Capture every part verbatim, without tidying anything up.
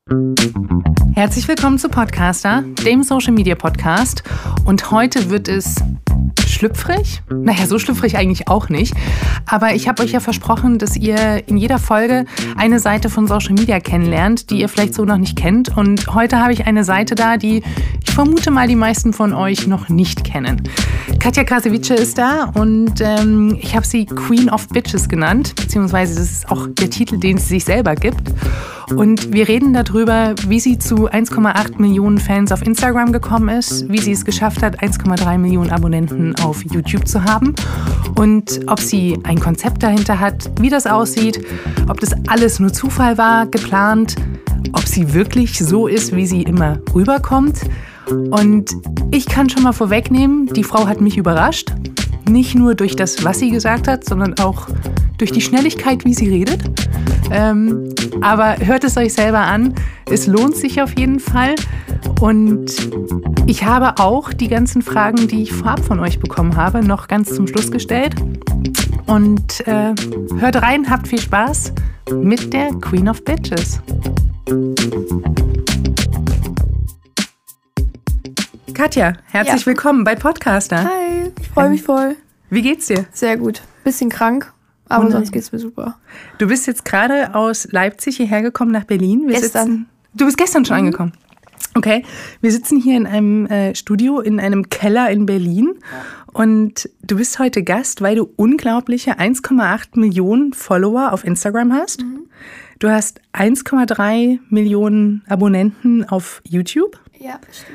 Herzlich willkommen zu Podcaster, dem Social Media Podcast. Und heute wird es schlüpfrig? Naja, so schlüpfrig eigentlich auch nicht. Aber ich habe euch ja versprochen, dass ihr in jeder Folge eine Seite von Social Media kennenlernt, die ihr vielleicht so noch nicht kennt. Und heute habe ich eine Seite da, die ich vermute mal die meisten von euch noch nicht kennen. Katja Krasavice ist da und ähm, ich habe sie Queen of Bitches genannt, beziehungsweise das ist auch der Titel, den sie sich selber gibt. Und wir reden darüber, wie sie zu eins Komma acht Millionen Fans auf Instagram gekommen ist, wie sie es geschafft hat, eins Komma drei Millionen Abonnenten auf YouTube zu haben und ob sie ein Konzept dahinter hat, wie das aussieht, ob das alles nur Zufall war, geplant, ob sie wirklich so ist, wie sie immer rüberkommt. Und ich kann schon mal vorwegnehmen, die Frau hat mich überrascht. Nicht nur durch das, was sie gesagt hat, sondern auch durch die Schnelligkeit, wie sie redet. Ähm, aber hört es euch selber an. Es lohnt sich auf jeden Fall. Und ich habe auch die ganzen Fragen, die ich vorab von euch bekommen habe, noch ganz zum Schluss gestellt. Und äh, hört rein, habt viel Spaß mit der Queen of Bitches. Katja, herzlich ja. willkommen bei Podcaster. Hi, ich freue mich voll. Wie geht's dir? Sehr gut. Bisschen krank, aber oh sonst geht's mir super. Du bist jetzt gerade aus Leipzig hierher gekommen nach Berlin. Wir gestern. Sitzen, du bist gestern schon mhm. angekommen. Okay, wir sitzen hier in einem äh, Studio, in einem Keller in Berlin. Ja. Und du bist heute Gast, weil du unglaubliche eins Komma acht Millionen Follower auf Instagram hast. Mhm. Du hast eins Komma drei Millionen Abonnenten auf YouTube. Ja, stimmt.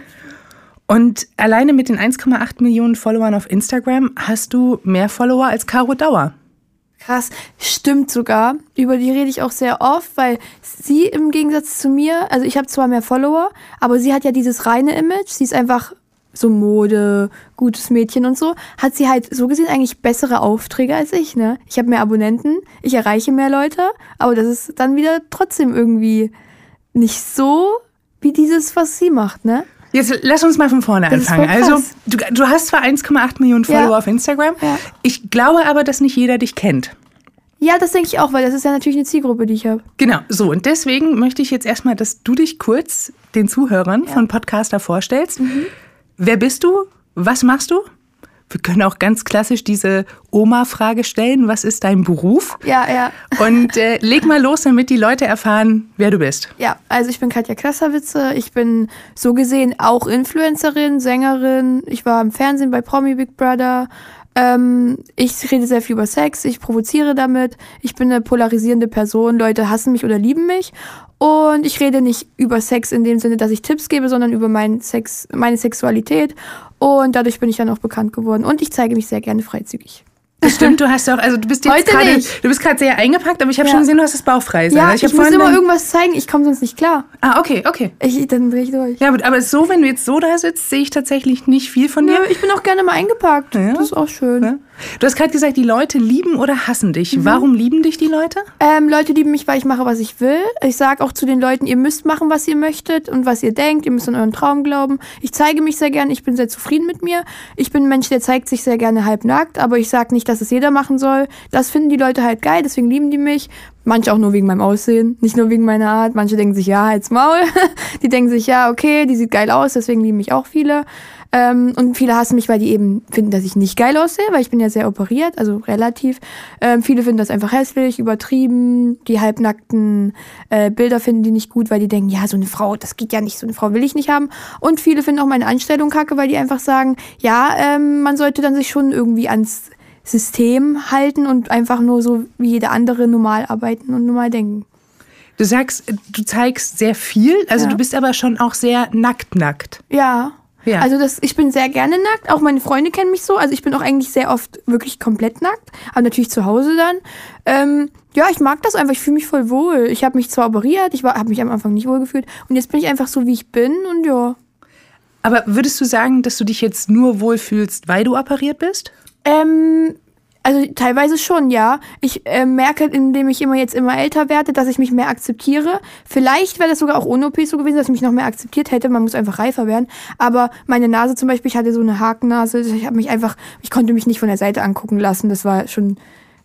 Und alleine mit den eins Komma acht Millionen Followern auf Instagram hast du mehr Follower als Caro Dauer. Krass, stimmt sogar. Über die rede ich auch sehr oft, weil sie im Gegensatz zu mir, also ich habe zwar mehr Follower, aber sie hat ja dieses reine Image. Sie ist einfach so Mode, gutes Mädchen und so. Hat sie halt so gesehen eigentlich bessere Aufträge als ich, ne? Ich habe mehr Abonnenten, ich erreiche mehr Leute, aber das ist dann wieder trotzdem irgendwie nicht so wie dieses, was sie macht, ne? Jetzt lass uns mal von vorne das anfangen. Also du, du hast zwar eins Komma acht Millionen Follower ja. auf Instagram. Ja. Ich glaube aber, dass nicht jeder dich kennt. Ja, das denke ich auch, weil das ist ja natürlich eine Zielgruppe, die ich habe. Genau, so. Und deswegen möchte ich jetzt erstmal, dass du dich kurz den Zuhörern ja. von Podcaster vorstellst. Mhm. Wer bist du? Was machst du? Wir können auch ganz klassisch diese Oma-Frage stellen. Was ist dein Beruf? Ja, ja. Und äh, leg mal los, damit die Leute erfahren, wer du bist. Ja, also ich bin Katja Krasavice. Ich bin so gesehen auch Influencerin, Sängerin. Ich war im Fernsehen bei Promi Big Brother. Ähm, ich rede sehr viel über Sex. Ich provoziere damit. Ich bin eine polarisierende Person. Leute hassen mich oder lieben mich. Und ich rede nicht über Sex in dem Sinne, dass ich Tipps gebe, sondern über meinen Sex, meine Sexualität. Und dadurch bin ich dann auch bekannt geworden. Und ich zeige mich sehr gerne freizügig. Das stimmt, du hast auch, also du bist jetzt gerade, du bist gerade sehr eingepackt, aber ich habe ja. schon gesehen, du hast das bauchfrei. Ja, ich, ich muss immer irgendwas zeigen, ich komme sonst nicht klar. Ah, okay, okay. Ich, dann drehe ich durch. Ja, aber so, wenn du jetzt so da sitzt, sehe ich tatsächlich nicht viel von dir. Nö, ich bin auch gerne mal eingepackt. Ja. Das ist auch schön. Ja. Du hast gerade gesagt, die Leute lieben oder hassen dich. Mhm. Warum lieben dich die Leute? Ähm, Leute lieben mich, weil ich mache, was ich will. Ich sage auch zu den Leuten, ihr müsst machen, was ihr möchtet und was ihr denkt. Ihr müsst an euren Traum glauben. Ich zeige mich sehr gerne, ich bin sehr zufrieden mit mir. Ich bin ein Mensch, der zeigt sich sehr gerne halbnackt, aber ich sage nicht, dass es jeder machen soll. Das finden die Leute halt geil, deswegen lieben die mich. Manche auch nur wegen meinem Aussehen, nicht nur wegen meiner Art. Manche denken sich, ja, halt's Maul. Die denken sich, ja, okay, die sieht geil aus, deswegen lieben mich auch viele. Ähm, und viele hassen mich, weil die eben finden, dass ich nicht geil aussehe, weil ich bin ja sehr operiert, also relativ. Ähm, viele finden das einfach hässlich, übertrieben. Die halbnackten äh, Bilder finden die nicht gut, weil die denken, ja, so eine Frau, das geht ja nicht, so eine Frau will ich nicht haben. Und viele finden auch meine Anstellung kacke, weil die einfach sagen, ja, ähm, man sollte dann sich schon irgendwie ans System halten und einfach nur so wie jeder andere normal arbeiten und normal denken. Du sagst, du zeigst sehr viel, also ja. du bist aber schon auch sehr nackt-nackt. Ja. Ja. Also das, ich bin sehr gerne nackt, auch meine Freunde kennen mich so, also ich bin auch eigentlich sehr oft wirklich komplett nackt, aber natürlich zu Hause dann. Ähm, ja, ich mag das einfach, ich fühle mich voll wohl. Ich habe mich zwar operiert, ich habe mich am Anfang nicht wohl gefühlt und jetzt bin ich einfach so, wie ich bin und ja. Aber würdest du sagen, dass du dich jetzt nur wohlfühlst, weil du operiert bist? Ähm... Also teilweise schon, ja. Ich äh, merke, indem ich immer jetzt immer älter werde, dass ich mich mehr akzeptiere. Vielleicht wäre das sogar auch ohne O P so gewesen, dass ich mich noch mehr akzeptiert hätte. Man muss einfach reifer werden. Aber meine Nase zum Beispiel, ich hatte so eine Hakennase. Ich habe mich einfach, ich konnte mich nicht von der Seite angucken lassen. Das war schon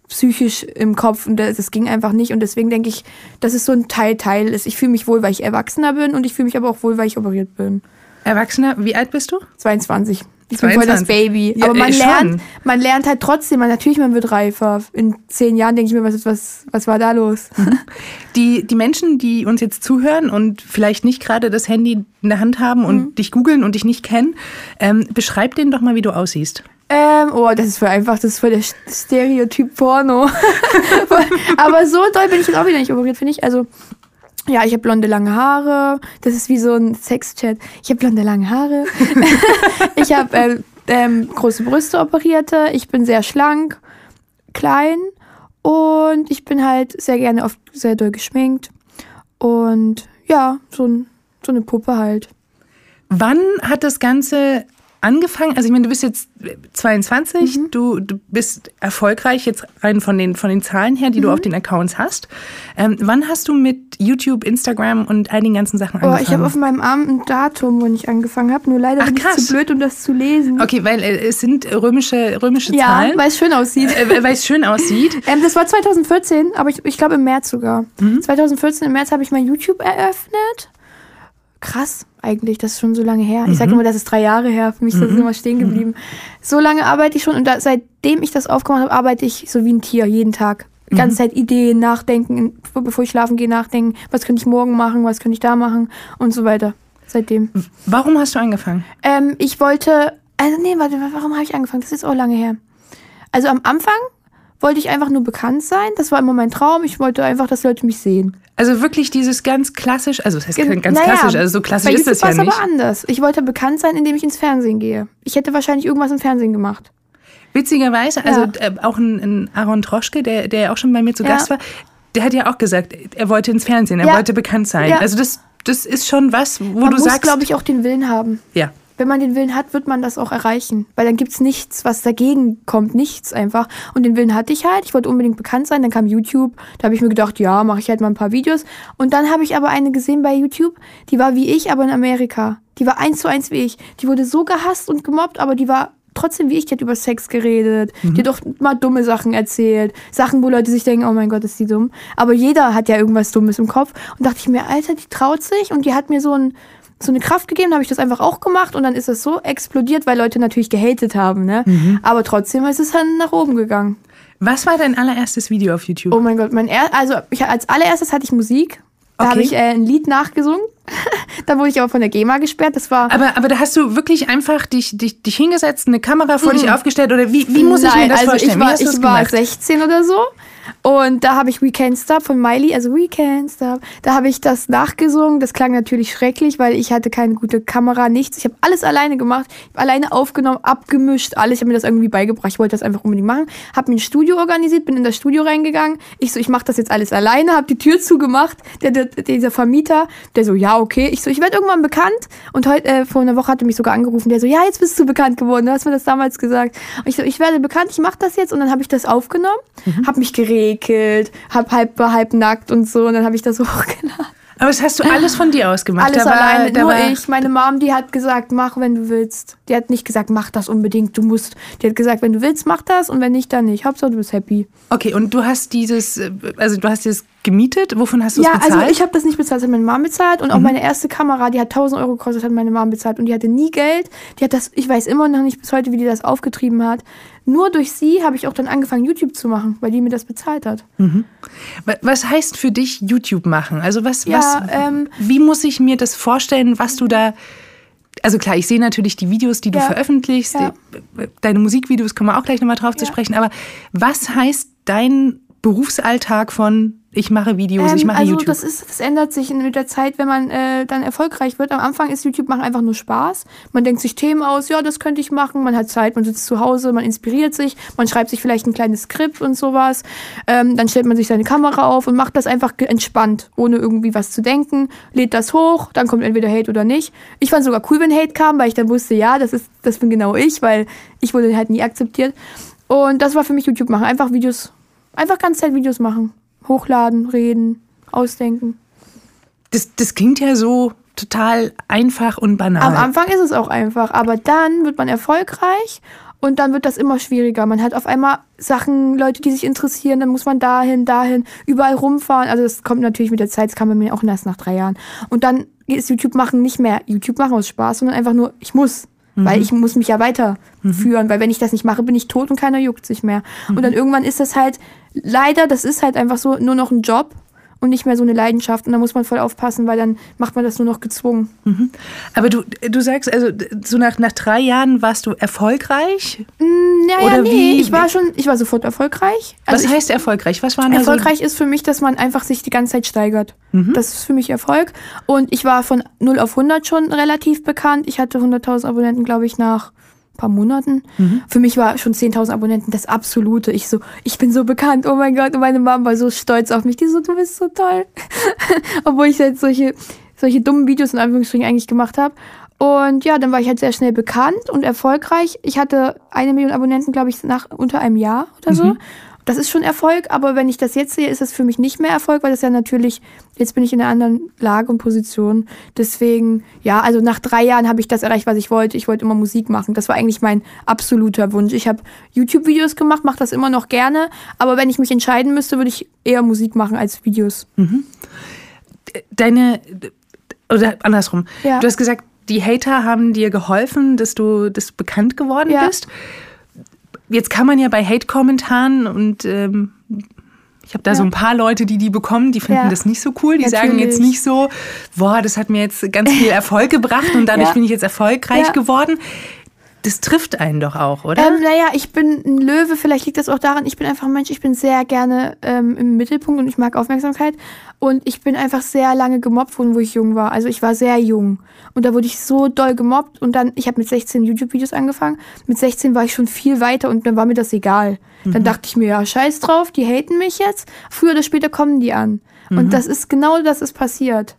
psychisch im Kopf und das, das ging einfach nicht. Und deswegen denke ich, dass es so ein Teil-Teil ist. Ich fühle mich wohl, weil ich erwachsener bin und ich fühle mich aber auch wohl, weil ich operiert bin. Erwachsener, wie alt bist du? zweiundzwanzig. Ich bin voll das Baby. Ja, aber man schon. lernt, man lernt halt trotzdem, man, natürlich, man wird reifer. In zehn Jahren denke ich mir, was, was, was war da los? Die, die Menschen, die uns jetzt zuhören und vielleicht nicht gerade das Handy in der Hand haben und mhm. dich googeln und dich nicht kennen, ähm, beschreib denen doch mal, wie du aussiehst. Ähm, oh, das ist voll einfach, das ist voll der Stereotyp Porno. Aber so doll bin ich jetzt auch wieder nicht operiert, finde ich. Also, ja, ich habe blonde, lange Haare. Das ist wie so ein Sexchat. Ich habe blonde, lange Haare. Ich habe äh, ähm, große Brüste operierte. Ich bin sehr schlank, klein und ich bin halt sehr gerne oft sehr doll geschminkt. Und ja, so, ein, so eine Puppe halt. Wann hat das Ganze angefangen? Also ich meine, du bist jetzt zweiundzwanzig, mhm. du, du bist erfolgreich jetzt rein von den, von den Zahlen her, die mhm. du auf den Accounts hast. Ähm, wann hast du mit YouTube, Instagram und all den ganzen Sachen angefangen? Oh, ich habe auf meinem Arm ein Datum, wo ich angefangen habe, nur leider Ach, bin ich zu blöd, um das zu lesen. Okay, weil äh, es sind römische, römische ja, Zahlen. Ja, weil es schön aussieht. Äh, weil es schön aussieht. ähm, das war zwanzig vierzehn, aber ich, ich glaube im März sogar. Mhm. zwanzig vierzehn im März habe ich mein YouTube eröffnet. Krass, eigentlich, das ist schon so lange her. Ich sage immer, das ist drei Jahre her. Für mich ist das immer stehen geblieben. So lange arbeite ich schon und da, seitdem ich das aufgemacht habe, arbeite ich so wie ein Tier, jeden Tag. Die ganze Zeit Ideen, nachdenken, bevor ich schlafen gehe, nachdenken, was könnte ich morgen machen, was könnte ich da machen und so weiter. Seitdem. Warum hast du angefangen? Ähm, ich wollte, also nee, warte, warum habe ich angefangen? Das ist auch lange her. Also am Anfang wollte ich einfach nur bekannt sein. Das war immer mein Traum. Ich wollte einfach, dass Leute mich sehen. Also wirklich dieses ganz klassisch, also das heißt ganz naja, klassisch, also so klassisch ist das ja nicht. Bei YouTube war es aber anders. Ich wollte bekannt sein, indem ich ins Fernsehen gehe. Ich hätte wahrscheinlich irgendwas im Fernsehen gemacht. Witzigerweise, Ja. also äh, auch ein, ein Aaron Troschke, der, der ja auch schon bei mir zu Ja. Gast war, der hat ja auch gesagt, er wollte ins Fernsehen, er Ja. wollte bekannt sein. Ja. Also das, das ist schon was, wo Man du muss, sagst... glaube ich, auch den Willen haben. Ja. Wenn man den Willen hat, wird man das auch erreichen. Weil dann gibt's nichts, was dagegen kommt. Nichts einfach. Und den Willen hatte ich halt. Ich wollte unbedingt bekannt sein. Dann kam YouTube. Da habe ich mir gedacht, ja, mache ich halt mal ein paar Videos. Und dann habe ich aber eine gesehen bei YouTube, die war wie ich, aber in Amerika. Die war eins zu eins wie ich. Die wurde so gehasst und gemobbt, aber die war trotzdem wie ich. Die hat über Sex geredet. Mhm. Die hat auch mal dumme Sachen erzählt. Sachen, wo Leute sich denken, oh mein Gott, ist die dumm. Aber jeder hat ja irgendwas Dummes im Kopf. Und dachte ich mir, Alter, die traut sich. Und die hat mir so ein... so eine Kraft gegeben, habe ich das einfach auch gemacht und dann ist das so explodiert, weil Leute natürlich gehatet haben, ne? Mhm. Aber trotzdem ist es dann nach oben gegangen. Was war dein allererstes Video auf YouTube? Oh mein Gott, mein er also ich, als allererstes hatte ich Musik. Da Okay. habe ich äh, ein Lied nachgesungen. Da wurde ich aber von der GEMA gesperrt. Das war Aber, aber da hast du wirklich einfach dich, dich, dich hingesetzt, eine Kamera vor Mhm. dich aufgestellt oder wie, wie muss ich Nein, mir das also vorstellen? Ich Wie war, hast du das ich war gemacht? sechzehn oder so und da habe ich We Can't Stop von Miley, also We Can't Stop, da habe ich das nachgesungen. Das klang natürlich schrecklich, weil ich hatte keine gute Kamera, nichts. Ich habe alles alleine gemacht, ich habe alleine aufgenommen, abgemischt, alles. Ich habe mir das irgendwie beigebracht. Ich wollte das einfach unbedingt machen. Habe mir ein Studio organisiert, bin in das Studio reingegangen. Ich so, ich mache das jetzt alles alleine, habe die Tür zugemacht. Der, der, dieser Vermieter, der so, ja, okay. Ich so, ich werde irgendwann bekannt. Und heute, äh, vor einer Woche hat er mich sogar angerufen. Der so, ja, jetzt bist du bekannt geworden. Du hast mir das damals gesagt. Und ich so, ich werde bekannt, ich mache das jetzt. Und dann habe ich das aufgenommen, mhm. habe mich geregelt, hab halb, war halb nackt und so. Und dann habe ich das hochgeladen. Aber das hast du alles von dir aus gemacht? Alles da war, alleine, da nur war ich. Meine Mom, die hat gesagt, mach, wenn du willst. Die hat nicht gesagt, mach das unbedingt, du musst. Die hat gesagt, wenn du willst, mach das und wenn nicht, dann nicht. Hauptsache, du bist happy. Okay, und du hast dieses, also du hast dieses gemietet? Wovon hast du es Ja, bezahlt? also ich habe das nicht bezahlt, das hat meine Mom bezahlt. Und auch mhm. meine erste Kamera, die hat tausend Euro gekostet, hat meine Mom bezahlt. Und die hatte nie Geld. Die hat das, ich weiß immer noch nicht bis heute, wie die das aufgetrieben hat. Nur durch sie habe ich auch dann angefangen, YouTube zu machen, weil die mir das bezahlt hat. Mhm. Was heißt für dich YouTube machen? Also was, Ja, was ähm, wie muss ich mir das vorstellen, was du da... Also klar, ich sehe natürlich die Videos, die du Ja. veröffentlichst. Ja. Deine Musikvideos, kommen wir auch gleich nochmal drauf zu Ja. sprechen. Aber was heißt dein Berufsalltag von ich mache Videos, Ähm, ich mache also YouTube? das ist, das ändert sich mit der Zeit, wenn man äh, dann erfolgreich wird. Am Anfang ist YouTube machen einfach nur Spaß. Man denkt sich Themen aus, ja, das könnte ich machen. Man hat Zeit, man sitzt zu Hause, man inspiriert sich, man schreibt sich vielleicht ein kleines Skript und sowas. Ähm, dann stellt man sich seine Kamera auf und macht das einfach ge- entspannt, ohne irgendwie was zu denken. Lädt das hoch, dann kommt entweder Hate oder nicht. Ich fand sogar cool, wenn Hate kam, weil ich dann wusste, ja, das ist, das bin genau ich, weil ich wurde halt nie akzeptiert. Und das war für mich YouTube machen. Einfach Videos, einfach ganz Zeit Videos machen. Hochladen, reden, ausdenken. Das, das klingt ja so total einfach und banal. Am Anfang ist es auch einfach, aber dann wird man erfolgreich Und dann wird das immer schwieriger. Man hat auf einmal Sachen, Leute, die sich interessieren, dann muss man dahin, dahin, überall rumfahren. Also das kommt natürlich mit der Zeit, das kam bei mir auch erst nach drei Jahren. Und dann ist YouTube machen nicht mehr YouTube machen aus Spaß, sondern einfach nur, ich muss. Mhm. Weil ich muss mich ja weiterführen, mhm. weil wenn ich das nicht mache, bin ich tot und keiner juckt sich mehr. Mhm. Und dann irgendwann ist das halt, leider, das ist halt einfach so nur noch ein Job. Und nicht mehr so eine Leidenschaft. Und da muss man voll aufpassen, weil dann macht man das nur noch gezwungen. Mhm. Aber du, du sagst, also so nach, nach drei Jahren warst du erfolgreich? Mm, ja, Oder ja, nee. Wie? Ich war schon, ich war sofort erfolgreich. Also Was ich, heißt erfolgreich? Was waren erfolgreich so? ist für mich, dass man einfach sich die ganze Zeit steigert. Mhm. Das ist für mich Erfolg. Und ich war von null auf hundert schon relativ bekannt. Ich hatte hunderttausend Abonnenten, glaube ich, nach paar Monaten. Mhm. Für mich war schon zehntausend Abonnenten das Absolute. Ich so, ich bin so bekannt, oh mein Gott. Und meine Mama war so stolz auf mich. Die so, du bist so toll. Obwohl ich halt solche, solche dummen Videos in Anführungsstrichen eigentlich gemacht habe. Und ja, dann war ich halt sehr schnell bekannt und erfolgreich. Ich hatte eine Million Abonnenten, glaube ich, nach unter einem Jahr oder so. Mhm. Das ist schon Erfolg, aber wenn ich das jetzt sehe, ist das für mich nicht mehr Erfolg, weil das ja natürlich, jetzt bin ich in einer anderen Lage und Position. Deswegen, ja, also nach drei Jahren habe ich das erreicht, was ich wollte. Ich wollte immer Musik machen. Das war eigentlich mein absoluter Wunsch. Ich habe YouTube-Videos gemacht, mache das immer noch gerne, aber wenn ich mich entscheiden müsste, würde ich eher Musik machen als Videos. Mhm. Deine, oder andersrum, ja. Du hast gesagt, die Hater haben dir geholfen, dass du, dass du bekannt geworden ja. bist. Jetzt kann man ja bei Hate-Kommentaren und ähm, ich habe da ja. so ein paar Leute, die die bekommen, die finden ja. das nicht so cool. Die Natürlich. sagen jetzt nicht so, boah, das hat mir jetzt ganz viel Erfolg gebracht und dadurch ja. bin ich jetzt erfolgreich ja. geworden. Das trifft einen doch auch, oder? Ähm, naja, ich bin ein Löwe, vielleicht liegt das auch daran, ich bin einfach ein Mensch, ich bin sehr gerne ähm, im Mittelpunkt und ich mag Aufmerksamkeit. Und ich bin einfach sehr lange gemobbt worden, wo ich jung war. Also ich war sehr jung. Und da wurde ich so doll gemobbt. Und dann, ich habe mit sechzehn YouTube-Videos angefangen. Mit sechzehn war ich schon viel weiter und dann war mir das egal. Mhm. Dann dachte ich mir, ja, scheiß drauf, die haten mich jetzt. Früher oder später kommen die an. Mhm. Und das ist genau das ist passiert.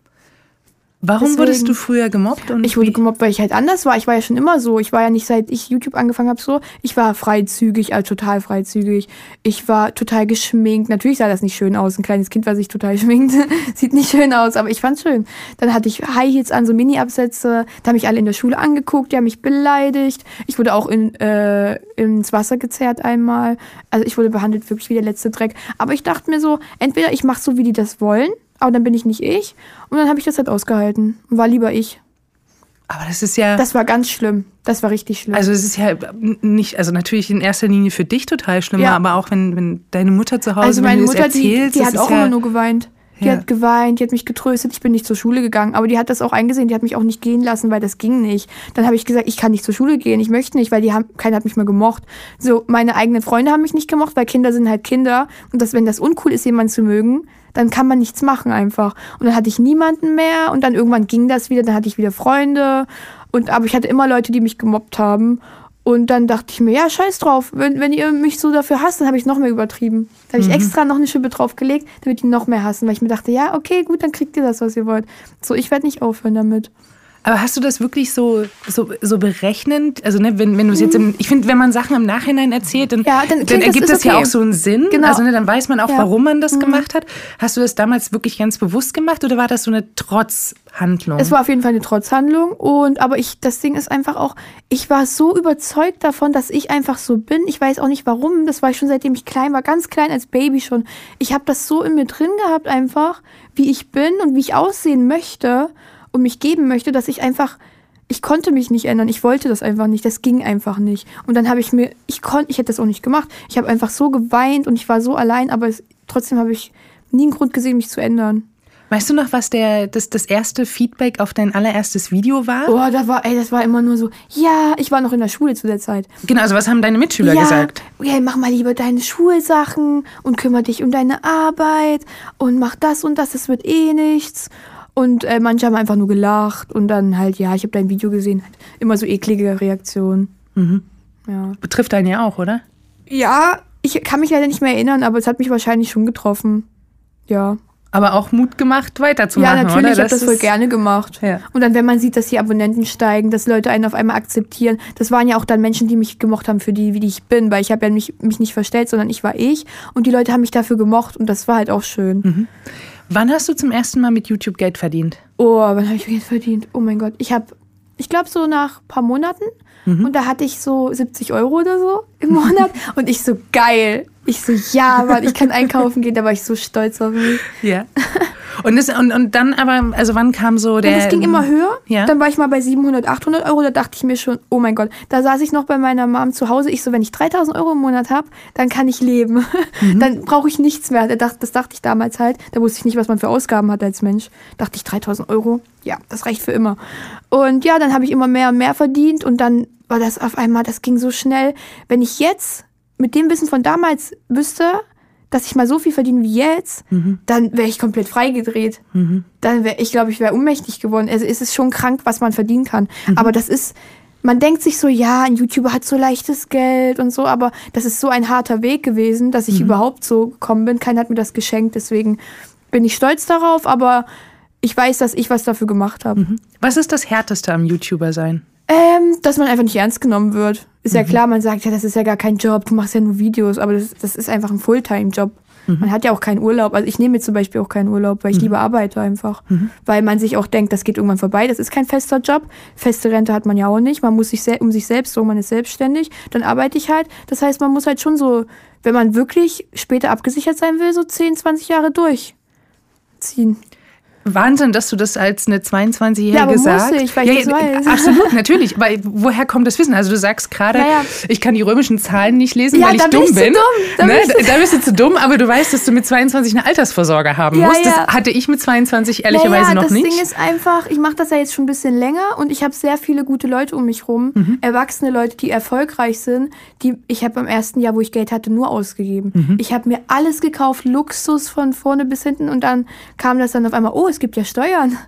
Warum Deswegen, wurdest du früher gemobbt? Und ich wurde wie? gemobbt, weil ich halt anders war. Ich war ja schon immer so. Ich war ja nicht, seit ich YouTube angefangen habe, so. Ich war freizügig, also total freizügig. Ich war total geschminkt. Natürlich sah das nicht schön aus. Ein kleines Kind, was sich total schminkt, sieht nicht schön aus, aber ich fand's schön. Dann hatte ich High Heels an, so Mini-Absätze. Da haben mich alle in der Schule angeguckt, die haben mich beleidigt. Ich wurde auch in, äh, ins Wasser gezerrt einmal. Also ich wurde behandelt wirklich wie der letzte Dreck. Aber ich dachte mir so, entweder ich mache so, wie die das wollen, aber dann bin ich nicht ich. Und dann habe ich das halt ausgehalten. Und war lieber ich. Aber das ist ja... Das war ganz schlimm. Das war richtig schlimm. Also es ist ja nicht, also natürlich in erster Linie für dich total schlimm, ja. aber auch wenn, wenn deine Mutter zu Hause, also meine wenn du Mutter, das erzählst... Die, die hat auch ja, immer nur geweint. Die ja. hat geweint, die hat mich getröstet. Ich bin nicht zur Schule gegangen. Aber die hat das auch eingesehen. Die hat mich auch nicht gehen lassen, weil das ging nicht. Dann habe ich gesagt, ich kann nicht zur Schule gehen. Ich möchte nicht, weil die haben, keiner hat mich mehr gemocht. So, meine eigenen Freunde haben mich nicht gemocht, weil Kinder sind halt Kinder. Und das, wenn das uncool ist, jemanden zu mögen, dann kann man nichts machen einfach. Und dann hatte ich niemanden mehr. Und dann irgendwann ging das wieder. Dann hatte ich wieder Freunde. Und, aber ich hatte immer Leute, die mich gemobbt haben. Und dann dachte ich mir, ja, scheiß drauf. Wenn, wenn ihr mich so dafür hasst, dann habe ich es noch mehr übertrieben. Da habe ich mhm. extra noch eine Schippe draufgelegt, damit die noch mehr hassen. Weil ich mir dachte, ja, okay, gut, dann kriegt ihr das, was ihr wollt. So, ich werde nicht aufhören damit. Aber hast du das wirklich so, so, so berechnend? Also, ne, wenn, wenn du es jetzt im, ich finde, wenn man Sachen im Nachhinein erzählt, dann, ja, dann, dann ergibt das, okay. ja auch so einen Sinn. Genau. Also, ne, dann weiß man auch, ja. warum man das mhm. gemacht hat. Hast du das damals wirklich ganz bewusst gemacht oder war das so eine Trotzhandlung? Es war auf jeden Fall eine Trotzhandlung. Und, aber ich, das Ding ist einfach auch, ich war so überzeugt davon, dass ich einfach so bin. Ich weiß auch nicht warum. Das war ich schon seitdem ich klein war, ganz klein als Baby schon. Ich habe das so in mir drin gehabt einfach, wie ich bin und wie ich aussehen möchte und mich geben möchte, dass ich einfach... Ich konnte mich nicht ändern, ich wollte das einfach nicht, das ging einfach nicht. Und dann habe ich mir, ich konnte, ich hätte das auch nicht gemacht. Ich habe einfach so geweint und ich war so allein, aber es, trotzdem habe ich nie einen Grund gesehen, mich zu ändern. Weißt du noch, was der, das, das erste Feedback auf dein allererstes Video war? Oh, da war, ey, das war immer nur so, ja, ich war noch in der Schule zu der Zeit. Genau, also was haben deine Mitschüler ja, gesagt? Ja, mach mal lieber deine Schulsachen und kümmere dich um deine Arbeit und mach das und das, das wird eh nichts. Und äh, manche haben einfach nur gelacht und dann halt, ja, ich habe dein Video gesehen, halt immer so eklige Reaktionen. Mhm. Ja. Betrifft einen ja auch, oder? Ja, ich kann mich leider nicht mehr erinnern, aber es hat mich wahrscheinlich schon getroffen. Ja. Aber auch Mut gemacht, weiterzumachen, ja, natürlich, oder? Ich habe das voll gerne gemacht. Ja. Und dann, wenn man sieht, dass die Abonnenten steigen, dass Leute einen auf einmal akzeptieren, das waren ja auch dann Menschen, die mich gemocht haben für die, wie die ich bin, weil ich habe ja mich, mich nicht verstellt, sondern ich war ich und die Leute haben mich dafür gemocht und das war halt auch schön. Mhm. Wann hast du zum ersten Mal mit YouTube Geld verdient? Oh, wann habe ich Geld verdient? Oh mein Gott, ich habe ich glaube so nach ein paar Monaten. Mhm. Und da hatte ich so siebzig Euro oder so im Monat. Und ich so, geil. Ich so, ja, Mann, ich kann einkaufen gehen. Da war ich so stolz auf mich. Ja. Und, das, und, und dann aber, also wann kam so der... Ja, das ging immer höher. Ja? Dann war ich mal bei siebenhundert, achthundert Euro. Da dachte ich mir schon, oh mein Gott. Da saß ich noch bei meiner Mom zu Hause. Ich so, wenn ich dreitausend Euro im Monat habe, dann kann ich leben. Mhm. Dann brauche ich nichts mehr. Das dachte ich damals halt. Da wusste ich nicht, was man für Ausgaben hat als Mensch. Dachte ich, dreitausend Euro, ja, das reicht für immer. Und ja, dann habe ich immer mehr und mehr verdient. Und dann war das auf einmal, das ging so schnell. Wenn ich jetzt mit dem Wissen von damals wüsste, dass ich mal so viel verdiene wie jetzt, mhm. dann wäre ich komplett freigedreht. Mhm. Dann wäre ich, glaube ich, wäre ohnmächtig geworden. Also es ist schon krank, was man verdienen kann. Mhm. Aber das ist, man denkt sich so, ja, ein YouTuber hat so leichtes Geld und so, aber das ist so ein harter Weg gewesen, dass ich mhm. überhaupt so gekommen bin. Keiner hat mir das geschenkt, deswegen bin ich stolz darauf, aber ich weiß, dass ich was dafür gemacht habe. Mhm. Was ist das Härteste am YouTuber sein? Ähm, dass man einfach nicht ernst genommen wird. Ist mhm. ja klar, man sagt, ja, das ist ja gar kein Job, du machst ja nur Videos, aber das, das ist einfach ein Fulltime-Job. Mhm. Man hat ja auch keinen Urlaub. Also ich nehme jetzt zum Beispiel auch keinen Urlaub, weil ich mhm. lieber arbeite einfach. Mhm. Weil man sich auch denkt, das geht irgendwann vorbei, das ist kein fester Job. Feste Rente hat man ja auch nicht. Man muss sich se- um sich selbst sorgen, man ist selbstständig. Dann arbeite ich halt. Das heißt, man muss halt schon so, wenn man wirklich später abgesichert sein will, so zehn, zwanzig Jahre durchziehen. Wahnsinn, dass du das als eine zweiundzwanzigjährige ja, sagst. Muss ich, weil ich ja, das weiß. Absolut, natürlich. Aber woher kommt das Wissen? Also du sagst gerade, naja. ich kann die römischen Zahlen nicht lesen, ja, weil ich da dumm bin. Ich bin. Zu dumm. Da, ne? bin ich da bist du zu dumm, aber du weißt, dass du mit zweiundzwanzig eine Altersvorsorge haben ja, musst. Das ja. hatte ich mit zweiundzwanzig ehrlicherweise naja, noch das nicht. Das Ding ist einfach, ich mache das ja jetzt schon ein bisschen länger und ich habe sehr viele gute Leute um mich rum. Mhm. Erwachsene Leute, die erfolgreich sind. Die, ich habe im ersten Jahr, wo ich Geld hatte, nur ausgegeben. Mhm. Ich habe mir alles gekauft, Luxus von vorne bis hinten und dann kam das dann auf einmal, oh, es gibt ja Steuern.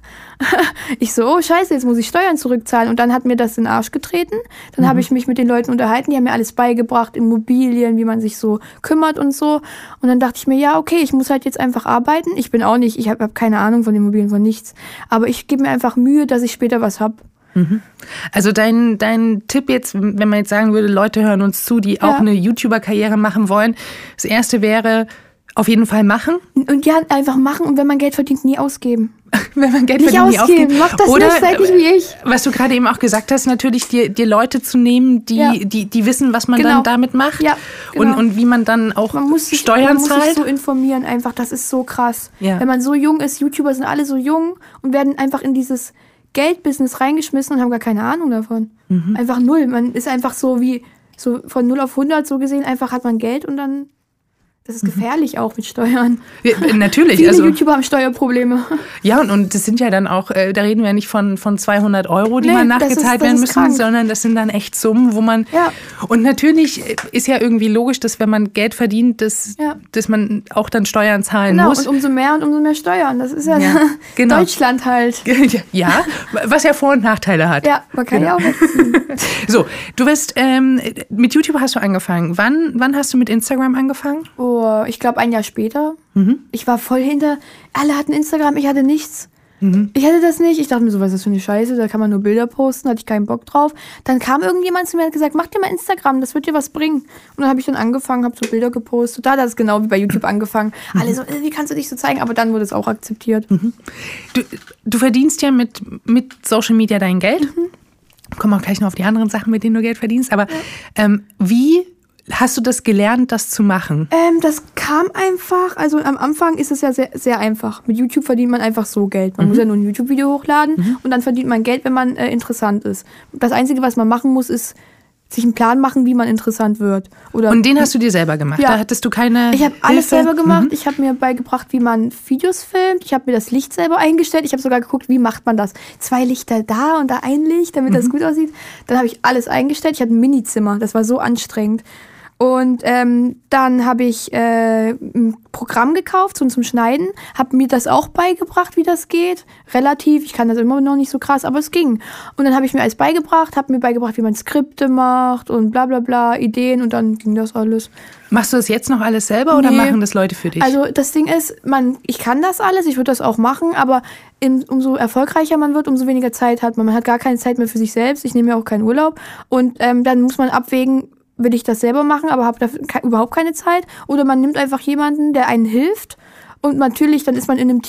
Ich so, oh scheiße, jetzt muss ich Steuern zurückzahlen. Und dann hat mir das in den Arsch getreten. Dann mhm. habe ich mich mit den Leuten unterhalten, die haben mir alles beigebracht, Immobilien, wie man sich so kümmert und so. Und dann dachte ich mir, ja, okay, ich muss halt jetzt einfach arbeiten. Ich bin auch nicht, ich habe hab keine Ahnung von Immobilien, von nichts. Aber ich gebe mir einfach Mühe, dass ich später was habe. Mhm. Also dein, dein Tipp jetzt, wenn man jetzt sagen würde, Leute hören uns zu, die auch ja. eine YouTuber-Karriere machen wollen. Das erste wäre, auf jeden Fall machen. Und ja, einfach machen und wenn man Geld verdient, nie ausgeben. Wenn man Geld nicht verdient, ausgeben. nie ausgeben. Mach das Oder, nicht, seid nicht wie ich. Was du gerade eben auch gesagt hast, natürlich dir, dir Leute zu nehmen, die, ja. die, die wissen, was man genau. dann damit macht. Ja, genau. und, und wie man dann auch man muss sich, Steuern man zahlt. Man muss sich so informieren einfach, das ist so krass. Ja. Wenn man so jung ist, YouTuber sind alle so jung und werden einfach in dieses Geldbusiness reingeschmissen und haben gar keine Ahnung davon. Mhm. Einfach null. Man ist einfach so wie, so von null auf hundert so gesehen, einfach hat man Geld und dann... Das ist gefährlich auch mit Steuern. Ja, natürlich. Viele also, YouTuber haben Steuerprobleme. Ja, und, und das sind ja dann auch, äh, da reden wir ja nicht von, von zweihundert Euro, die nee, man nachgezahlt das ist, das werden müssen, krank. sondern das sind dann echt Summen, wo man... Ja. Und natürlich ist ja irgendwie logisch, dass wenn man Geld verdient, dass, ja. dass man auch dann Steuern zahlen genau, muss. Und umso mehr und umso mehr Steuern. Das ist ja, ja genau. Deutschland halt. Ja, was ja Vor- und Nachteile hat. Ja, man kann genau. ja auch wegziehen. So, du bist, ähm, mit YouTube hast du angefangen. Wann, wann hast du mit Instagram angefangen? Oh, ich glaube ein Jahr später. Mhm. Ich war voll hinter, alle hatten Instagram, ich hatte nichts. Mhm. Ich hatte das nicht. Ich dachte mir so, was ist das für eine Scheiße, da kann man nur Bilder posten, hatte ich keinen Bock drauf. Dann kam irgendjemand zu mir und hat gesagt, mach dir mal Instagram, das wird dir was bringen. Und dann habe ich dann angefangen, habe so Bilder gepostet. Da hat das genau wie bei YouTube angefangen. Mhm. Alle so, wie kannst du dich so zeigen? Aber dann wurde es auch akzeptiert. Mhm. Du, du verdienst ja mit, mit Social Media dein Geld. Mhm. Kommen auch gleich noch auf die anderen Sachen, mit denen du Geld verdienst. Aber ja. ähm, wie hast du das gelernt, das zu machen? Ähm, das kam einfach, also am Anfang ist es ja sehr, sehr einfach. Mit YouTube verdient man einfach so Geld. Man mhm. muss ja nur ein YouTube-Video hochladen mhm. und dann verdient man Geld, wenn man äh, interessant ist. Das Einzige, was man machen muss, ist sich einen Plan machen, wie man interessant wird. Oder und den hast du dir selber gemacht? Ja. Da hattest du keine Ich habe alles selber gemacht. Mhm. Ich habe mir beigebracht, wie man Videos filmt. Ich habe mir das Licht selber eingestellt. Ich habe sogar geguckt, wie macht man das. Zwei Lichter da und da ein Licht, damit mhm. das gut aussieht. Dann habe ich alles eingestellt. Ich hatte ein Minizimmer. Das war so anstrengend. Und ähm, dann habe ich äh, ein Programm gekauft zum, zum Schneiden, habe mir das auch beigebracht, wie das geht. Relativ, ich kann das immer noch nicht so krass, aber es ging. Und dann habe ich mir alles beigebracht, habe mir beigebracht, wie man Skripte macht und bla bla bla, Ideen und dann ging das alles. Machst du das jetzt noch alles selber oder nee. machen das Leute für dich? Also das Ding ist, man, ich kann das alles, ich würde das auch machen, aber in, umso erfolgreicher man wird, umso weniger Zeit hat man. Man hat gar keine Zeit mehr für sich selbst, ich nehme ja auch keinen Urlaub. Und ähm, dann muss man abwägen, will ich das selber machen, aber habe dafür ke- überhaupt keine Zeit. Oder man nimmt einfach jemanden, der einen hilft. Und natürlich, dann ist man in einem Team.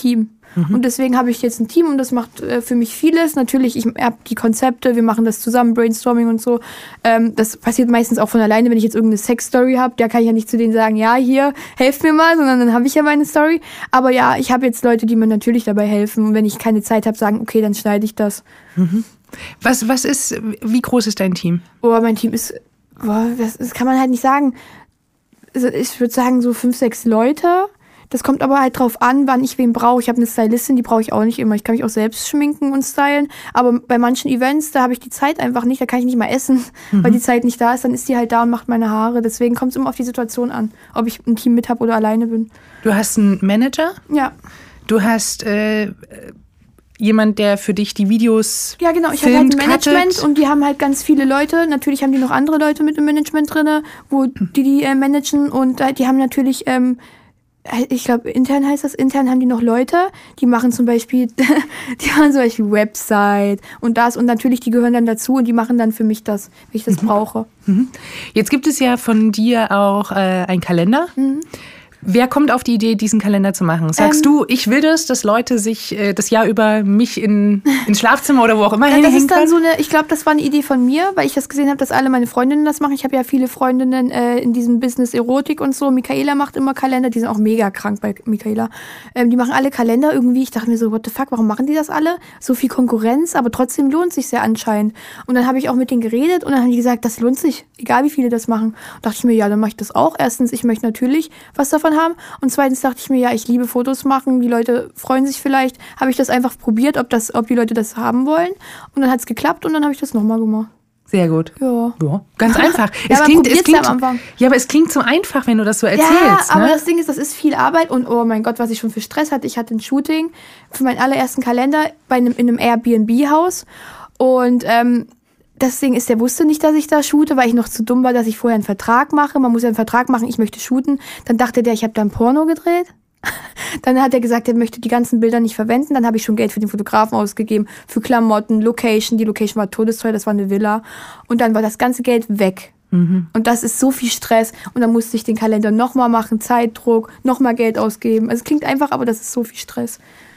Mhm. Und deswegen habe ich jetzt ein Team und das macht äh, für mich vieles. Natürlich, ich habe die Konzepte, wir machen das zusammen, Brainstorming und so. Ähm, das passiert meistens auch von alleine, wenn ich jetzt irgendeine Sex-Story habe. Da kann ich ja nicht zu denen sagen, ja, hier, helft mir mal, sondern dann habe ich ja meine Story. Aber ja, ich habe jetzt Leute, die mir natürlich dabei helfen. Und wenn ich keine Zeit habe, sagen, okay, dann schneide ich das. Mhm. Was, was ist, wie groß ist dein Team? Oh, mein Team ist, boah, das, das kann man halt nicht sagen. Also ich würde sagen, so fünf, sechs Leute. Das kommt aber halt drauf an, wann ich wen brauche. Ich habe eine Stylistin, die brauche ich auch nicht immer. Ich kann mich auch selbst schminken und stylen. Aber bei manchen Events, da habe ich die Zeit einfach nicht. Da kann ich nicht mal essen, mhm. weil die Zeit nicht da ist. Dann ist die halt da und macht meine Haare. Deswegen kommt es immer auf die Situation an, ob ich ein Team mit habe oder alleine bin. Du hast einen Manager? Ja. Du hast äh, jemand, der für dich die Videos Ja, genau. Ich filmt, habe halt ein Management cuttet. Und die haben halt ganz viele Leute. Natürlich haben die noch andere Leute mit im Management drin, wo die die äh, managen. Und äh, die haben natürlich... Ähm, ich glaube, intern heißt das, intern haben die noch Leute, die machen zum Beispiel, die machen zum Beispiel Website und das und natürlich, die gehören dann dazu und die machen dann für mich das, wenn ich das mhm. brauche. Mhm. Jetzt gibt es ja von dir auch äh, einen Kalender. Mhm. Wer kommt auf die Idee, diesen Kalender zu machen? Sagst ähm, du, ich will das, dass Leute sich äh, das Jahr über mich in, ins Schlafzimmer oder wo auch immer ja, hinhängen das ist dann können? so eine, ich glaube, das war eine Idee von mir, weil ich das gesehen habe, dass alle meine Freundinnen das machen. Ich habe ja viele Freundinnen äh, in diesem Business Erotik und so. Michaela macht immer Kalender, die sind auch mega krank bei Michaela. Ähm, die machen alle Kalender irgendwie. Ich dachte mir so, what the fuck, warum machen die das alle? So viel Konkurrenz, aber trotzdem lohnt sich sehr anscheinend. Und dann habe ich auch mit denen geredet und dann haben die gesagt, das lohnt sich, egal wie viele das machen. Und dachte ich mir, ja, dann mache ich das auch. Erstens, ich möchte natürlich was davon haben und zweitens dachte ich mir, ja, ich liebe Fotos machen, die Leute freuen sich vielleicht. Habe ich das einfach probiert, ob das, ob die Leute das haben wollen. Und dann hat es geklappt und dann habe ich das nochmal gemacht. Sehr gut. Ja. ja ganz einfach. ja, es klingt, es klingt, am Anfang. Ja, aber es klingt so einfach, wenn du das so erzählst. Ja, aber ne? das Ding ist, das ist viel Arbeit und oh mein Gott, was ich schon für Stress hatte. Ich hatte ein Shooting für meinen allerersten Kalender bei einem, in einem Airbnb-Haus und ähm, deswegen ist der wusste nicht, dass ich da shoote, weil ich noch zu dumm war, dass ich vorher einen Vertrag mache. Man muss ja einen Vertrag machen, ich möchte shooten. Dann dachte der, ich habe da ein Porno gedreht. Dann hat er gesagt, er möchte die ganzen Bilder nicht verwenden. Dann habe ich schon Geld für den Fotografen ausgegeben, für Klamotten, Location. Die Location war todesteuer, das war eine Villa. Und dann war das ganze Geld weg. Mhm. Und das ist so viel Stress. Und dann musste ich den Kalender nochmal machen, Zeitdruck, nochmal Geld ausgeben. Also es klingt einfach, aber das ist so viel Stress.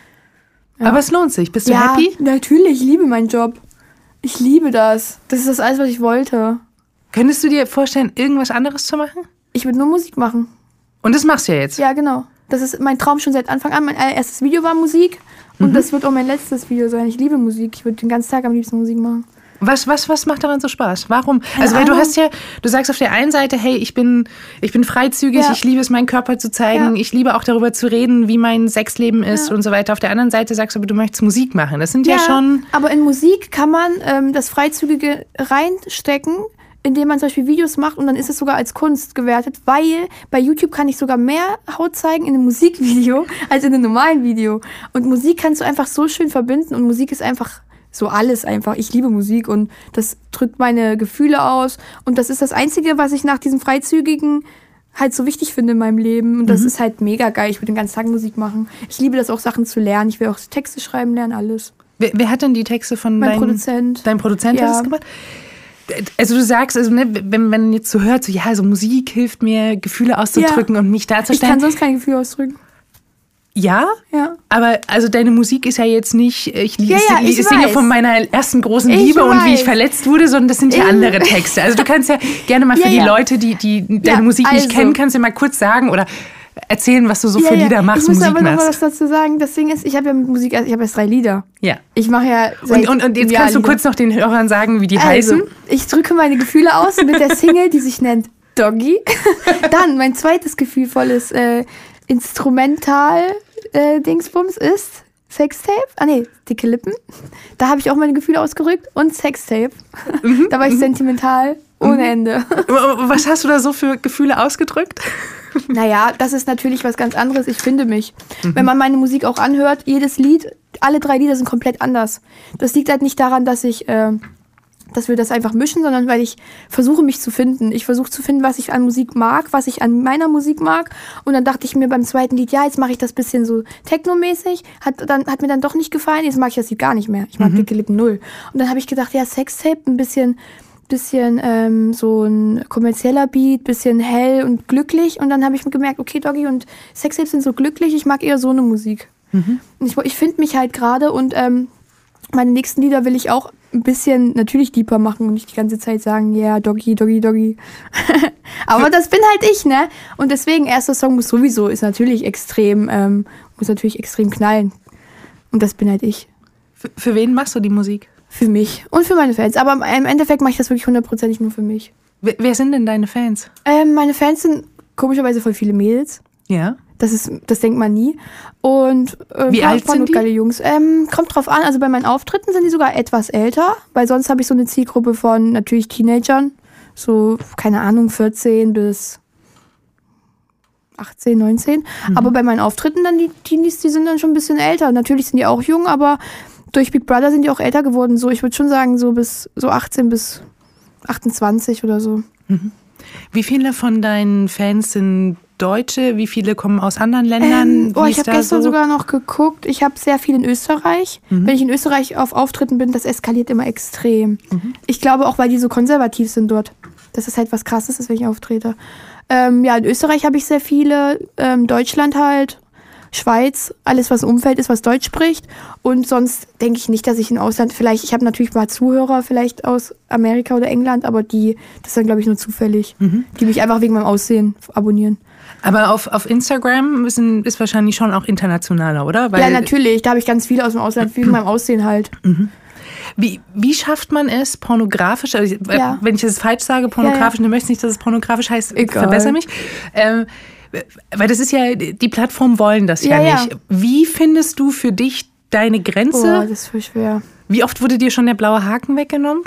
Ja. Aber es lohnt sich. Bist du ja, happy? Natürlich, ich liebe meinen Job. Ich liebe das. Das ist das alles, was ich wollte. Könntest du dir vorstellen, irgendwas anderes zu machen? Ich würde nur Musik machen. Und das machst du ja jetzt? Ja, genau. Das ist mein Traum schon seit Anfang an. Mein allererstes Video war Musik. Und mhm. das wird auch mein letztes Video sein. Ich liebe Musik. Ich würde den ganzen Tag am liebsten Musik machen. Was, was, was macht daran so Spaß? Warum? Also, weil du hast ja, du sagst auf der einen Seite, hey, ich bin, ich bin freizügig, ja. ich liebe es, meinen Körper zu zeigen, ja. ich liebe auch darüber zu reden, wie mein Sexleben ist ja. und so weiter. Auf der anderen Seite sagst du, aber du möchtest Musik machen. Das sind ja, ja schon... aber in Musik kann man ähm, das Freizügige reinstecken, indem man zum Beispiel Videos macht und dann ist es sogar als Kunst gewertet, weil bei YouTube kann ich sogar mehr Haut zeigen in einem Musikvideo als in einem normalen Video. Und Musik kannst du einfach so schön verbinden und Musik ist einfach... so alles einfach. Ich liebe Musik und das drückt meine Gefühle aus. Und das ist das Einzige, was ich nach diesem Freizügigen halt so wichtig finde in meinem Leben. Und das mhm. ist halt mega geil. Ich würde den ganzen Tag Musik machen. Ich liebe das auch, Sachen zu lernen. Ich will auch Texte schreiben lernen, alles. Wer, wer hat denn die Texte von mein deinem... Produzent. Dein Produzent ja. hat das gemacht? Also du sagst, also ne, wenn man jetzt so hört, so ja, also Musik hilft mir, Gefühle auszudrücken ja. und mich darzustellen. Ich kann sonst keine Gefühle ausdrücken. Ja, ja, aber also deine Musik ist ja jetzt nicht, ich, ja, ja, ich, ich singe weiß. von meiner ersten großen ich Liebe weiß. und wie ich verletzt wurde, sondern das sind ja andere Texte. Also du kannst ja gerne mal für ja, die ja. Leute, die, die deine ja, Musik nicht also. kennen, kannst du mal kurz sagen oder erzählen, was du so ja, für ja. Lieder machst, ich muss Musik aber noch machst. mal was dazu sagen. Das Ding ist, ich habe ja mit Musik, also ich habe jetzt drei Lieder. Ja. Ich mache ja seit Und, und, und jetzt Jahr kannst du Lieder. kurz noch den Hörern sagen, wie die also, heißen. Ich drücke meine Gefühle aus mit der Single, die sich nennt Doggy. Dann mein zweites gefühlvolles äh, Instrumental äh, Dingsbums ist Sextape. Ah nee, dicke Lippen. Da habe ich auch meine Gefühle ausgerückt. Und Sextape. Mhm. Da war ich sentimental ohne mhm. Ende. Was hast du da so für Gefühle ausgedrückt? Naja, das ist natürlich was ganz anderes. Ich finde mich. Mhm. Wenn man meine Musik auch anhört, jedes Lied, alle drei Lieder sind komplett anders. Das liegt halt nicht daran, dass ich... Äh, dass wir das einfach mischen, sondern weil ich versuche, mich zu finden. Ich versuche zu finden, was ich an Musik mag, was ich an meiner Musik mag. Und dann dachte ich mir beim zweiten Lied, ja, jetzt mache ich das bisschen so technomäßig. Hat, dann, hat mir dann doch nicht gefallen, jetzt mag ich das Lied gar nicht mehr. Ich mag mhm. dicke Lippen null. Und dann habe ich gedacht, ja, Sextape, ein bisschen, bisschen ähm, so ein kommerzieller Beat, bisschen hell und glücklich. Und dann habe ich mir gemerkt, okay, Doggy und Sextape sind so glücklich, ich mag eher so eine Musik. Mhm. Ich, ich finde mich halt gerade und ähm, meine nächsten Lieder will ich auch ein bisschen natürlich deeper machen und nicht die ganze Zeit sagen, ja, yeah, Doggy, Doggy, Doggy. Aber das bin halt ich, ne? Und deswegen, erster Song muss sowieso, ist natürlich extrem, ähm, muss natürlich extrem knallen. Und das bin halt ich. Für, für wen machst du die Musik? Für mich und für meine Fans. Aber im Endeffekt mache ich das wirklich hundertprozentig nur für mich. Wer, wer sind denn deine Fans? Ähm, meine Fans sind komischerweise voll viele Mädels. Ja. Das ist, das denkt man nie. Und äh, wie alt sind die? Geile Jungs. Ähm, kommt drauf an. Also bei meinen Auftritten sind die sogar etwas älter, weil sonst habe ich so eine Zielgruppe von natürlich Teenagern, so keine Ahnung vierzehn bis achtzehn, neunzehn. Mhm. Aber bei meinen Auftritten dann die Teenies, die sind dann schon ein bisschen älter. Natürlich sind die auch jung, aber durch Big Brother sind die auch älter geworden. So, ich würde schon sagen so bis so achtzehn bis achtundzwanzig oder so. Mhm. Wie viele von deinen Fans sind Deutsche? Wie viele kommen aus anderen Ländern? Ähm, oh, ich habe gestern so? sogar noch geguckt. Ich habe sehr viel in Österreich. Mhm. Wenn ich in Österreich auf Auftritten bin, das eskaliert immer extrem. Mhm. Ich glaube auch, weil die so konservativ sind dort. Das ist halt was Krasses, ist, wenn ich auftrete. Ähm, ja, in Österreich habe ich sehr viele. Ähm, Deutschland halt. Schweiz, alles was im Umfeld ist, was Deutsch spricht. Und sonst denke ich nicht, dass ich im Ausland vielleicht, ich habe natürlich mal Zuhörer vielleicht aus Amerika oder England, aber die, das ist dann glaube ich nur zufällig, mhm. die mich einfach wegen meinem Aussehen abonnieren. Aber auf, auf Instagram ist, ist wahrscheinlich schon auch internationaler, oder? Weil ja, natürlich, da habe ich ganz viele aus dem Ausland, wegen meinem Aussehen halt. Mhm. Wie, wie schafft man es, pornografisch, also ja. wenn ich das falsch sage, pornografisch, ja, ja. du möchtest nicht, dass es pornografisch heißt, Egal. verbessere mich, ähm, weil das ist ja, die Plattformen wollen das ja, ja nicht. Ja. Wie findest du für dich deine Grenze? Oh, das ist voll schwer. Wie oft wurde dir schon der blaue Haken weggenommen?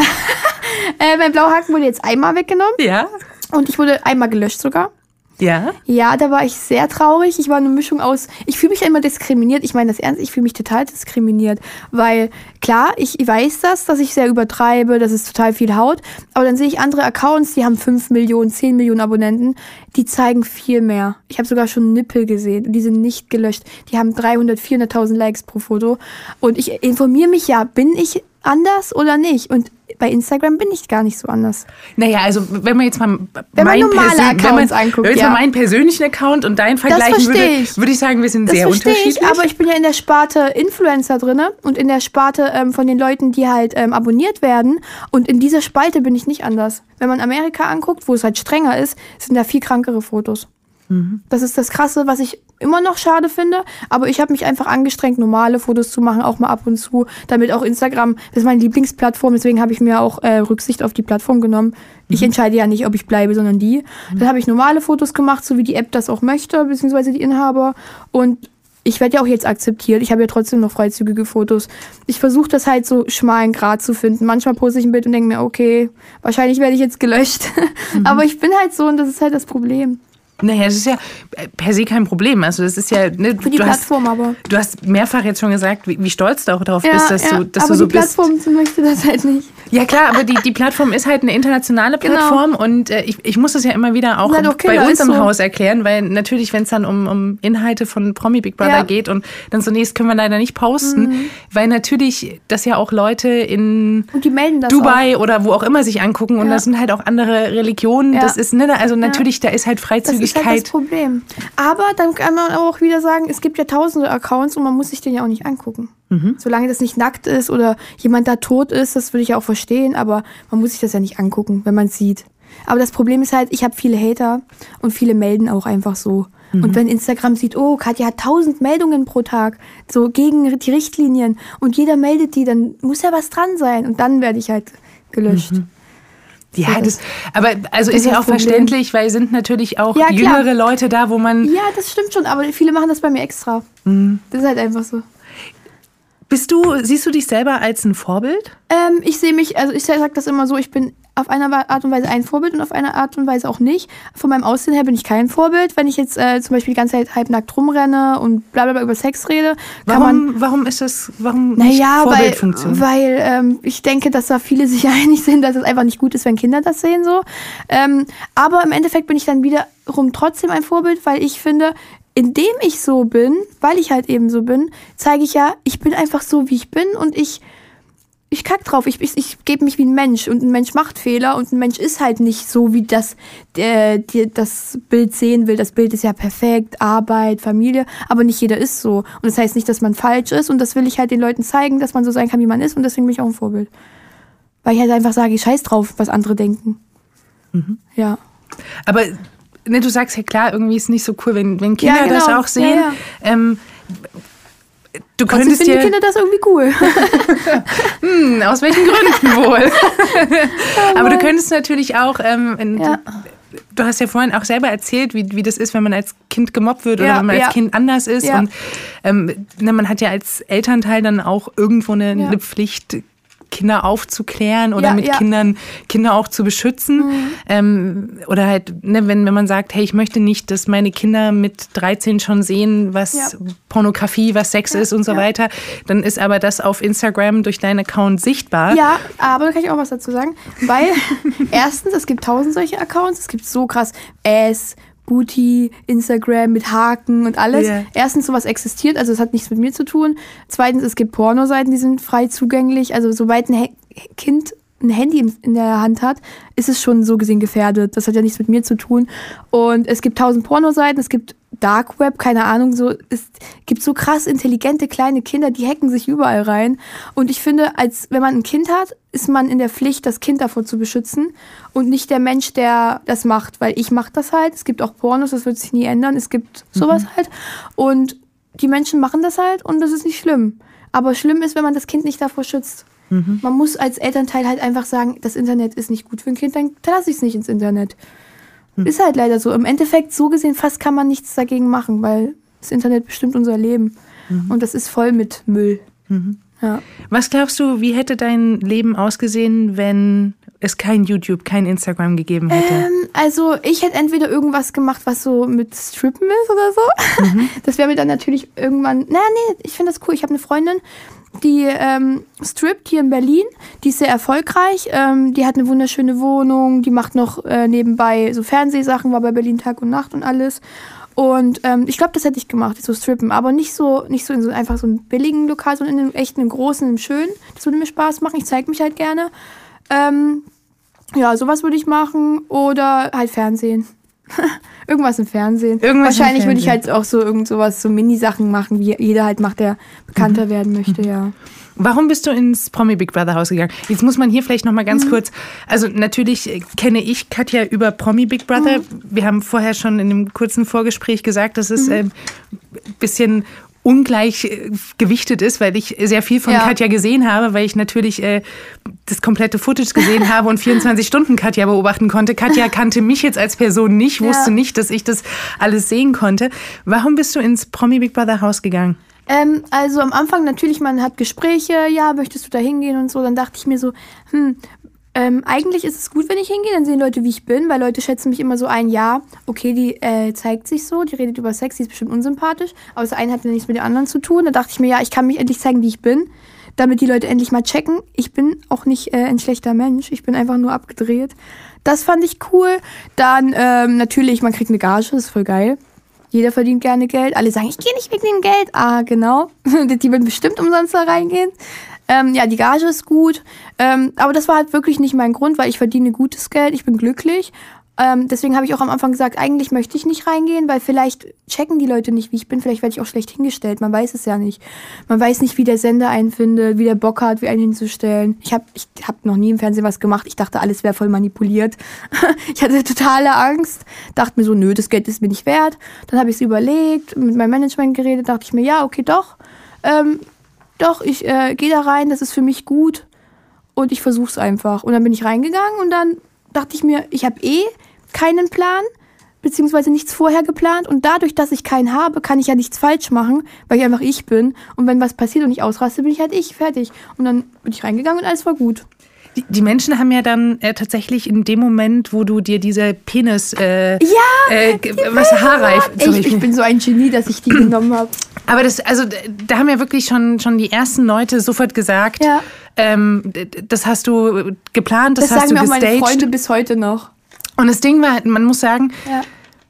äh, mein blauer Haken wurde jetzt einmal weggenommen. Ja. Und ich wurde einmal gelöscht sogar. Ja? Ja, da war ich sehr traurig. Ich war eine Mischung aus, ich fühle mich ja immer diskriminiert. Ich meine das ernst, ich fühle mich total diskriminiert. Weil, klar, ich weiß das, dass ich sehr übertreibe, dass es total viel haut. Aber dann sehe ich andere Accounts, die haben fünf Millionen, zehn Millionen Abonnenten. Die zeigen viel mehr. Ich habe sogar schon Nippel gesehen und die sind nicht gelöscht. Die haben dreihundert, vierhunderttausend Likes pro Foto. Und ich informiere mich ja, bin ich anders oder nicht? Und bei Instagram bin ich gar nicht so anders. Naja, also wenn man jetzt mal, wenn man normale Persön- Accounts wenn man, anguckt, wenn man jetzt ja. mal meinen persönlichen Account und deinen vergleichen würde, ich. würde ich sagen, wir sind das sehr unterschiedlich. Ich, aber ich bin ja in der Sparte Influencer drin und in der Sparte ähm, von den Leuten, die halt ähm, abonniert werden. Und in dieser Spalte bin ich nicht anders. Wenn man Amerika anguckt, wo es halt strenger ist, sind da viel krankere Fotos. Mhm. Das ist das Krasse, was ich immer noch schade finde, aber ich habe mich einfach angestrengt, normale Fotos zu machen, auch mal ab und zu, damit auch Instagram, das ist meine Lieblingsplattform, deswegen habe ich mir auch äh, Rücksicht auf die Plattform genommen. Mhm. Ich entscheide ja nicht, ob ich bleibe, sondern die. Mhm. Dann habe ich normale Fotos gemacht, so wie die App das auch möchte, beziehungsweise die Inhaber, und ich werde ja auch jetzt akzeptiert. Ich habe ja trotzdem noch freizügige Fotos. Ich versuche das halt so schmalen Grat zu finden. Manchmal poste ich ein Bild und denke mir, okay, wahrscheinlich werde ich jetzt gelöscht. Mhm. Aber ich bin halt so und das ist halt das Problem. Naja, das ist ja per se kein Problem. Also das ist ja, ne, für die du Plattform hast, aber. Du hast mehrfach jetzt schon gesagt, wie, wie stolz du auch darauf ja, bist, dass ja, du, dass aber du so die Plattform bist. möchte das halt nicht. Ja klar, aber die, die Plattform ist halt eine internationale Plattform, genau. Und äh, ich, ich muss das ja immer wieder auch, halt auch Kinder, bei uns im so. Haus erklären, weil natürlich, wenn es dann um, um Inhalte von Promi Big Brother ja. geht und dann so, nee, das können wir leider nicht posten, mhm. weil natürlich das ja auch Leute in und die melden das Dubai auch. Oder wo auch immer sich angucken, und ja. das sind halt auch andere Religionen. Ja. Das ist, ne, also natürlich, ja. da ist halt Freizügigkeit. Das ist halt das Problem. Aber dann kann man auch wieder sagen, es gibt ja tausende Accounts und man muss sich den ja auch nicht angucken. Mhm. Solange das nicht nackt ist oder jemand da tot ist, das würde ich ja auch verstehen, aber man muss sich das ja nicht angucken, wenn man es sieht. Aber das Problem ist halt, ich habe viele Hater und viele melden auch einfach so. Mhm. Und wenn Instagram sieht, oh, Katja hat tausend Meldungen pro Tag, so gegen die Richtlinien, und jeder meldet die, dann muss ja was dran sein, und dann werde ich halt gelöscht. Mhm. Ja, so, das, aber also ist ja auch Problem. Verständlich, weil sind natürlich auch ja, jüngere Leute da, wo man... Ja, das stimmt schon, aber viele machen das bei mir extra. Mhm. Das ist halt einfach so. Bist du, siehst du dich selber als ein Vorbild? Ähm, ich sehe mich, also ich sage das immer so, ich bin auf eine Art und Weise ein Vorbild und auf eine Art und Weise auch nicht. Von meinem Aussehen her bin ich kein Vorbild. Wenn ich jetzt äh, zum Beispiel die ganze Zeit halbnackt rumrenne und bla bla bla über Sex rede, kann warum, man... Warum ist das, warum nicht naja, Vorbildfunktion? Weil, weil ähm, ich denke, dass da viele sich einig sind, dass es einfach nicht gut ist, wenn Kinder das sehen so. Ähm, aber im Endeffekt bin ich dann wiederum trotzdem ein Vorbild, weil ich finde... Indem ich so bin, weil ich halt eben so bin, zeige ich ja, ich bin einfach so, wie ich bin, und ich ich kack drauf, ich, ich, ich gebe mich wie ein Mensch und ein Mensch macht Fehler und ein Mensch ist halt nicht so, wie das der, der das Bild sehen will. Das Bild ist ja perfekt, Arbeit, Familie, aber nicht jeder ist so. Und das heißt nicht, dass man falsch ist und das will ich halt den Leuten zeigen, dass man so sein kann, wie man ist und deswegen bin ich auch ein Vorbild. Weil ich halt einfach sage, ich scheiß drauf, was andere denken. Mhm. Ja. Aber ne, du sagst ja klar, irgendwie ist es nicht so cool, wenn, wenn Kinder ja, genau. das auch sehen. Ja, ja. Ähm, Du Trotzdem könntest finden dir die Kinder das irgendwie cool. hm, aus welchen Gründen wohl? Aber du könntest natürlich auch, ähm, ja. du, du hast ja vorhin auch selber erzählt, wie, wie das ist, wenn man als Kind gemobbt wird oder ja, wenn man ja. als Kind anders ist. Ja. Und ähm, na, man hat ja als Elternteil dann auch irgendwo eine, ja. eine Pflicht, Kinder aufzuklären oder ja, mit ja. Kindern Kinder auch zu beschützen. Mhm. Ähm, oder halt, ne, wenn, wenn man sagt, hey, ich möchte nicht, dass meine Kinder mit dreizehn schon sehen, was ja. Pornografie, was Sex ja, ist und so ja. weiter, dann ist aber das auf Instagram durch deinen Account sichtbar. Ja, aber da kann ich auch was dazu sagen. Weil erstens, es gibt tausend solche Accounts, es gibt so krass Ass, Booty, Instagram mit Haken und alles. Yeah. Erstens, sowas existiert, also es hat nichts mit mir zu tun. Zweitens, es gibt Pornoseiten, die sind frei zugänglich. Also sobald ein He- Kind ein Handy in, in der Hand hat, ist es schon so gesehen gefährdet. Das hat ja nichts mit mir zu tun. Und es gibt tausend Pornoseiten, es gibt Dark Web, keine Ahnung, so es gibt so krass intelligente kleine Kinder, die hacken sich überall rein. Und ich finde, als wenn man ein Kind hat, ist man in der Pflicht, das Kind davor zu beschützen und nicht der Mensch, der das macht, weil ich mache das halt. Es gibt auch Pornos, das wird sich nie ändern. Es gibt sowas mhm. halt und die Menschen machen das halt und das ist nicht schlimm. Aber schlimm ist, wenn man das Kind nicht davor schützt. Mhm. Man muss als Elternteil halt einfach sagen, das Internet ist nicht gut für ein Kind, dann lasse ich es nicht ins Internet. Ist halt leider so. Im Endeffekt, so gesehen, fast kann man nichts dagegen machen, weil das Internet bestimmt unser Leben. Mhm. Und das ist voll mit Müll. Mhm. Ja. Was glaubst du, wie hätte dein Leben ausgesehen, wenn es kein YouTube, kein Instagram gegeben hätte? Ähm, also ich hätte entweder irgendwas gemacht, was so mit Strippen ist oder so. Mhm. Das wäre mir dann natürlich irgendwann... Naja, nee, ich finde das cool. Ich habe eine Freundin, die ähm, strippt hier in Berlin. Die ist sehr erfolgreich. Ähm, die hat eine wunderschöne Wohnung. Die macht noch äh, nebenbei so Fernsehsachen, war bei Berlin Tag und Nacht und alles. Und ähm, ich glaube, das hätte ich gemacht, so strippen. Aber nicht so nicht so in so einfach so einem billigen Lokal, sondern in einem echten, einem großen, einem schönen. Das würde mir Spaß machen. Ich zeige mich halt gerne. Ähm, ja, sowas würde ich machen. Oder halt Fernsehen. Irgendwas im Fernsehen. Irgendwas Wahrscheinlich im würde ich halt auch so irgend sowas, so Mini-Sachen machen, wie jeder halt macht, der bekannter mhm. werden möchte, ja. Warum bist du ins Promi Big Brother Haus gegangen? Jetzt muss man hier vielleicht noch mal ganz mhm. kurz, also natürlich kenne ich Katja über Promi Big Brother. Mhm. Wir haben vorher schon in einem kurzen Vorgespräch gesagt, dass es ein mhm. äh, bisschen ungleich gewichtet ist, weil ich sehr viel von ja. Katja gesehen habe, weil ich natürlich äh, das komplette Footage gesehen habe und vierundzwanzig Stunden Katja beobachten konnte. Katja kannte mich jetzt als Person nicht, wusste ja. nicht, dass ich das alles sehen konnte. Warum bist du ins Promi Big Brother Haus gegangen? Ähm, also am Anfang natürlich, man hat Gespräche, ja, möchtest du da hingehen und so. Dann dachte ich mir so, hm, Ähm, eigentlich ist es gut, wenn ich hingehe, dann sehen Leute, wie ich bin, weil Leute schätzen mich immer so ein, ja, okay, die äh, zeigt sich so, die redet über Sex, die ist bestimmt unsympathisch, aber das eine hat ja nichts mit dem anderen zu tun. Da dachte ich mir, ja, ich kann mich endlich zeigen, wie ich bin, damit die Leute endlich mal checken, ich bin auch nicht äh, ein schlechter Mensch, ich bin einfach nur abgedreht. Das fand ich cool. Dann ähm, natürlich, man kriegt eine Gage, das ist voll geil. Jeder verdient gerne Geld. Alle sagen, ich gehe nicht wegen dem Geld. Ah, genau. Die werden bestimmt umsonst da reingehen. Ähm, ja, die Gage ist gut, ähm, aber das war halt wirklich nicht mein Grund, weil ich verdiene gutes Geld, ich bin glücklich. Ähm, deswegen habe ich auch am Anfang gesagt, eigentlich möchte ich nicht reingehen, weil vielleicht checken die Leute nicht, wie ich bin, vielleicht werde ich auch schlecht hingestellt, man weiß es ja nicht. Man weiß nicht, wie der Sender einen findet, wie der Bock hat, wie einen hinzustellen. Ich habe ich hab noch nie im Fernsehen was gemacht, ich dachte, alles wäre voll manipuliert. Ich hatte totale Angst, dachte mir so, nö, das Geld ist mir nicht wert. Dann habe ich es überlegt, mit meinem Management geredet, dachte ich mir, ja, okay, doch. Ähm, Doch, ich äh, gehe da rein, das ist für mich gut und ich versuche es einfach. Und dann bin ich reingegangen und dann dachte ich mir, ich habe eh keinen Plan, beziehungsweise nichts vorher geplant. Und dadurch, dass ich keinen habe, kann ich ja nichts falsch machen, weil ich einfach ich bin. Und wenn was passiert und ich ausraste, bin ich halt ich, fertig. Und dann bin ich reingegangen und alles war gut. Die, die Menschen haben ja dann äh, tatsächlich in dem Moment, wo du dir diese Penis, äh, ja, äh, was haarreif, ich, ich bin so ein Genie, dass ich die genommen habe. Aber das, also da haben ja wirklich schon, schon die ersten Leute sofort gesagt, ja. ähm, das hast du geplant, das, das hast du gestaged. Das sagen mir auch meine Freunde bis heute noch. Und das Ding war, man muss sagen, ja.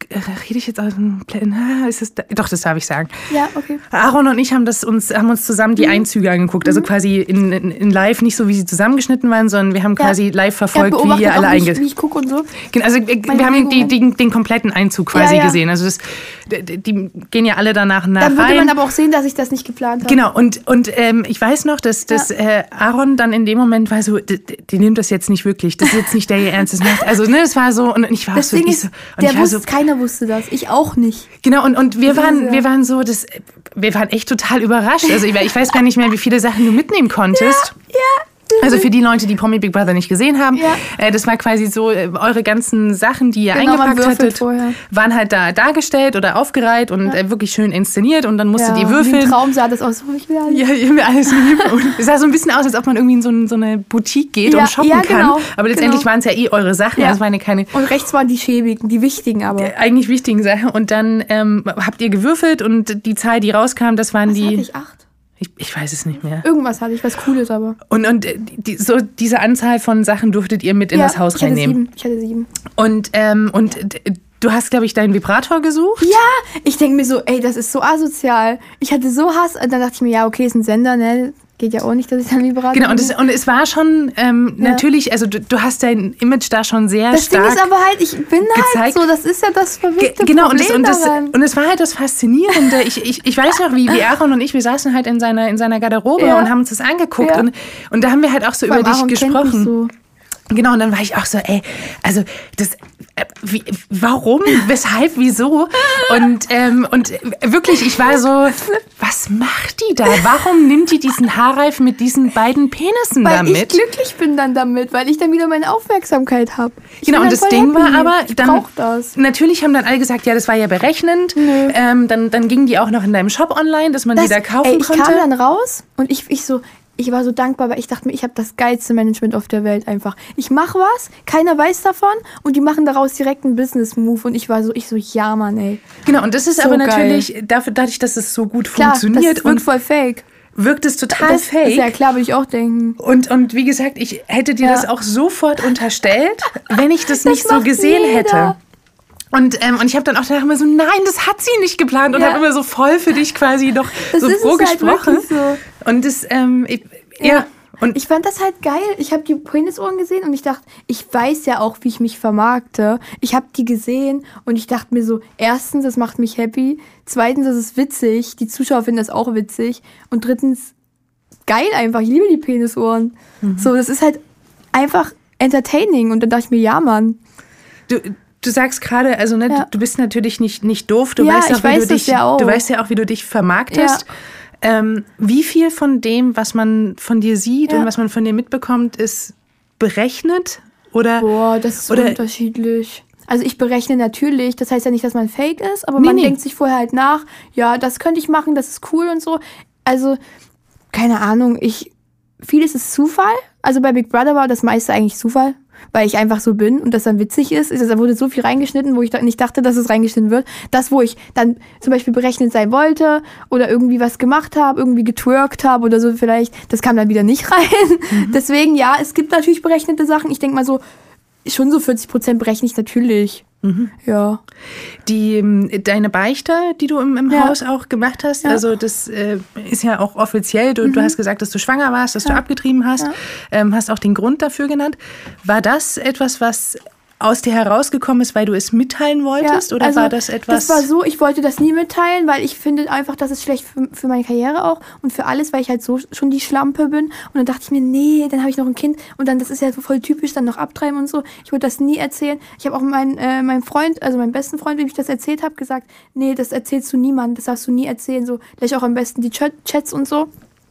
rede ich jetzt aus dem Plan? Ist das da? Doch, das darf ich sagen. Ja, okay. Aaron und ich haben, das uns, haben uns zusammen die Einzüge angeguckt. Also quasi in, in, in live, nicht so wie sie zusammengeschnitten waren, sondern wir haben quasi ja. live verfolgt, ja, wie ihr alle eingesetzt. Wie ich gucke und so. Also Meine wir haben die, die, den kompletten Einzug quasi ja, ja. gesehen. Also das, die, die gehen ja alle danach nach Dann würde rein. man aber auch sehen, dass ich das nicht geplant habe. Genau, und, und ähm, ich weiß noch, dass, dass ja. äh, Aaron dann in dem Moment war so, die, die nimmt das jetzt nicht wirklich. Das ist jetzt nicht der ihr Ernstes macht. Also ne, das war so, und ich war das so, Ding ich ist, so und der ich war wusste, so, keiner wusste das. Ich auch nicht. Genau, und, und wir, waren, ja. wir waren so, das, wir waren echt total überrascht. Also ich, ich weiß gar nicht mehr, wie viele Sachen du mitnehmen konntest. Ja, ja. Also für die Leute, die Promi Big Brother nicht gesehen haben, ja. äh, das war quasi so, äh, eure ganzen Sachen, die ihr genau, eingepackt hattet, vorher. waren halt da dargestellt oder aufgereiht und ja. äh, wirklich schön inszeniert und dann musstet ja, ihr würfeln. Wie ein Traum sah das aus. Ich will alles. Ja, ich will alles lieben. Und es sah so ein bisschen aus, als ob man irgendwie in so, ein, so eine Boutique geht ja, und shoppen ja, kann. genau, Aber letztendlich genau. waren es ja eh eure Sachen. Ja. Das waren ja keine. Und rechts waren die schäbigen, die wichtigen aber. Äh, eigentlich wichtigen Sachen. Und dann ähm, habt ihr gewürfelt und die Zahl, die rauskam, das waren Was die. Hatte ich acht? Ich, ich weiß es nicht mehr. Irgendwas hatte ich, was Cooles aber. Und, und die, so diese Anzahl von Sachen durftet ihr mit in ja, das Haus ich hatte reinnehmen. Sieben. Ich hatte sieben. Und, ähm, und ja. du hast, glaube ich, deinen Vibrator gesucht? Ja, ich denke mir so, ey, das ist so asozial. Ich hatte so Hass. Und dann dachte ich mir, ja, okay, ist ein Sender, ne? Geht ja auch nicht, dass ich dann Vibrator Genau, und es, und es war schon ähm, ja. natürlich, also du, du hast dein Image da schon sehr das stark Das Ding ist aber halt, ich bin gezeigt. halt so, das ist ja das verrückte Ge- genau, Problem und es, und, daran. das, und es war halt das Faszinierende. Ich, ich, ich weiß noch, wie, wie Aaron und ich, wir saßen halt in seiner, in seiner Garderobe ja. und haben uns das angeguckt. Ja. Und, und da haben wir halt auch so Vor über dich Aaron gesprochen. Kennt mich so. Genau, und dann war ich auch so, ey, also das, äh, wie, warum, weshalb, wieso? Und, ähm, und wirklich, ich war so, was macht die da? Warum nimmt die diesen Haarreif mit diesen beiden Penissen weil damit? Weil ich glücklich bin dann damit, weil ich dann wieder meine Aufmerksamkeit habe. Genau, und das Ding war aber, ich dann, brauch das. Natürlich haben dann alle gesagt, ja, das war ja berechnend. Ähm, dann, dann gingen die auch noch in deinem Shop online, dass man das, die da kaufen ey, ich konnte. Ich kam dann raus und ich, ich so... Ich war so dankbar, weil ich dachte mir, ich habe das geilste Management auf der Welt einfach. Ich mache was, keiner weiß davon und die machen daraus direkt einen Business-Move. Und ich war so, ich so, ja Mann, ey. Genau, und das ist so aber geil. natürlich, dafür, dadurch, dass es so gut klar, funktioniert. Das wirkt voll fake. Wirkt es total das fake. Ist ja klar, würde ich auch denken. Und, und wie gesagt, ich hätte dir ja. das auch sofort unterstellt, wenn ich das, das nicht so gesehen jeder. hätte. Und, ähm, und ich habe dann auch gedacht, immer so, nein, das hat sie nicht geplant. Und ja. habe immer so voll für dich quasi noch das so ist vorgesprochen. Halt so. Und das, ähm, ich, ja. ja. Und ich fand das halt geil. Ich habe die Penisohren gesehen und ich dachte, ich weiß ja auch, wie ich mich vermarkte. Ich habe die gesehen und ich dachte mir so, erstens, das macht mich happy. Zweitens, das ist witzig. Die Zuschauer finden das auch witzig. Und drittens, geil einfach. Ich liebe die Penisohren. Mhm. So, das ist halt einfach entertaining. Und dann dachte ich mir, ja, Mann. Du, du sagst gerade, also ne, ja. du, du bist natürlich nicht, nicht doof. Du ja, weißt auch, ich wie weiß du das dich, ja auch. du weißt ja auch, wie du dich vermarktest. Ja. Ähm, wie viel von dem, was man von dir sieht ja. und was man von dir mitbekommt, ist berechnet? Oder, Boah, das ist oder, unterschiedlich. Also ich berechne natürlich, das heißt ja nicht, dass man fake ist, aber nee, man nee. denkt sich vorher halt nach, ja, das könnte ich machen, das ist cool und so. Also, keine Ahnung, ich, vieles ist Zufall. Also bei Big Brother war das meiste eigentlich Zufall, weil ich einfach so bin und das dann witzig ist. Da wurde so viel reingeschnitten, wo ich nicht dachte, dass es reingeschnitten wird. Das, wo ich dann zum Beispiel berechnet sein wollte oder irgendwie was gemacht habe, irgendwie getwerkt habe oder so vielleicht, das kam dann wieder nicht rein. Mhm. Deswegen, ja, es gibt natürlich berechnete Sachen. Ich denke mal so, schon so vierzig Prozent berechne ich natürlich. Mhm. Ja. Die, deine Beichte, die du im, im ja. Haus auch gemacht hast, ja. also das äh, ist ja auch offiziell. Du, mhm. du hast gesagt, dass du schwanger warst, dass ja. du abgetrieben hast, ja. ähm, hast auch den Grund dafür genannt. War das etwas, was aus dir herausgekommen ist, weil du es mitteilen wolltest? Ja, oder also war das etwas? Das war so, ich wollte das nie mitteilen, weil ich finde einfach, das ist schlecht für, für meine Karriere auch und für alles, weil ich halt so schon die Schlampe bin. Und dann dachte ich mir, nee, dann habe ich noch ein Kind und dann, das ist ja so voll typisch, dann noch abtreiben und so. Ich wollte das nie erzählen. Ich habe auch meinen äh, meinem Freund, also meinem besten Freund, dem ich das erzählt habe, gesagt, nee, das erzählst du niemandem, das darfst du nie erzählen. So, gleich auch am besten die Ch- Chats und so.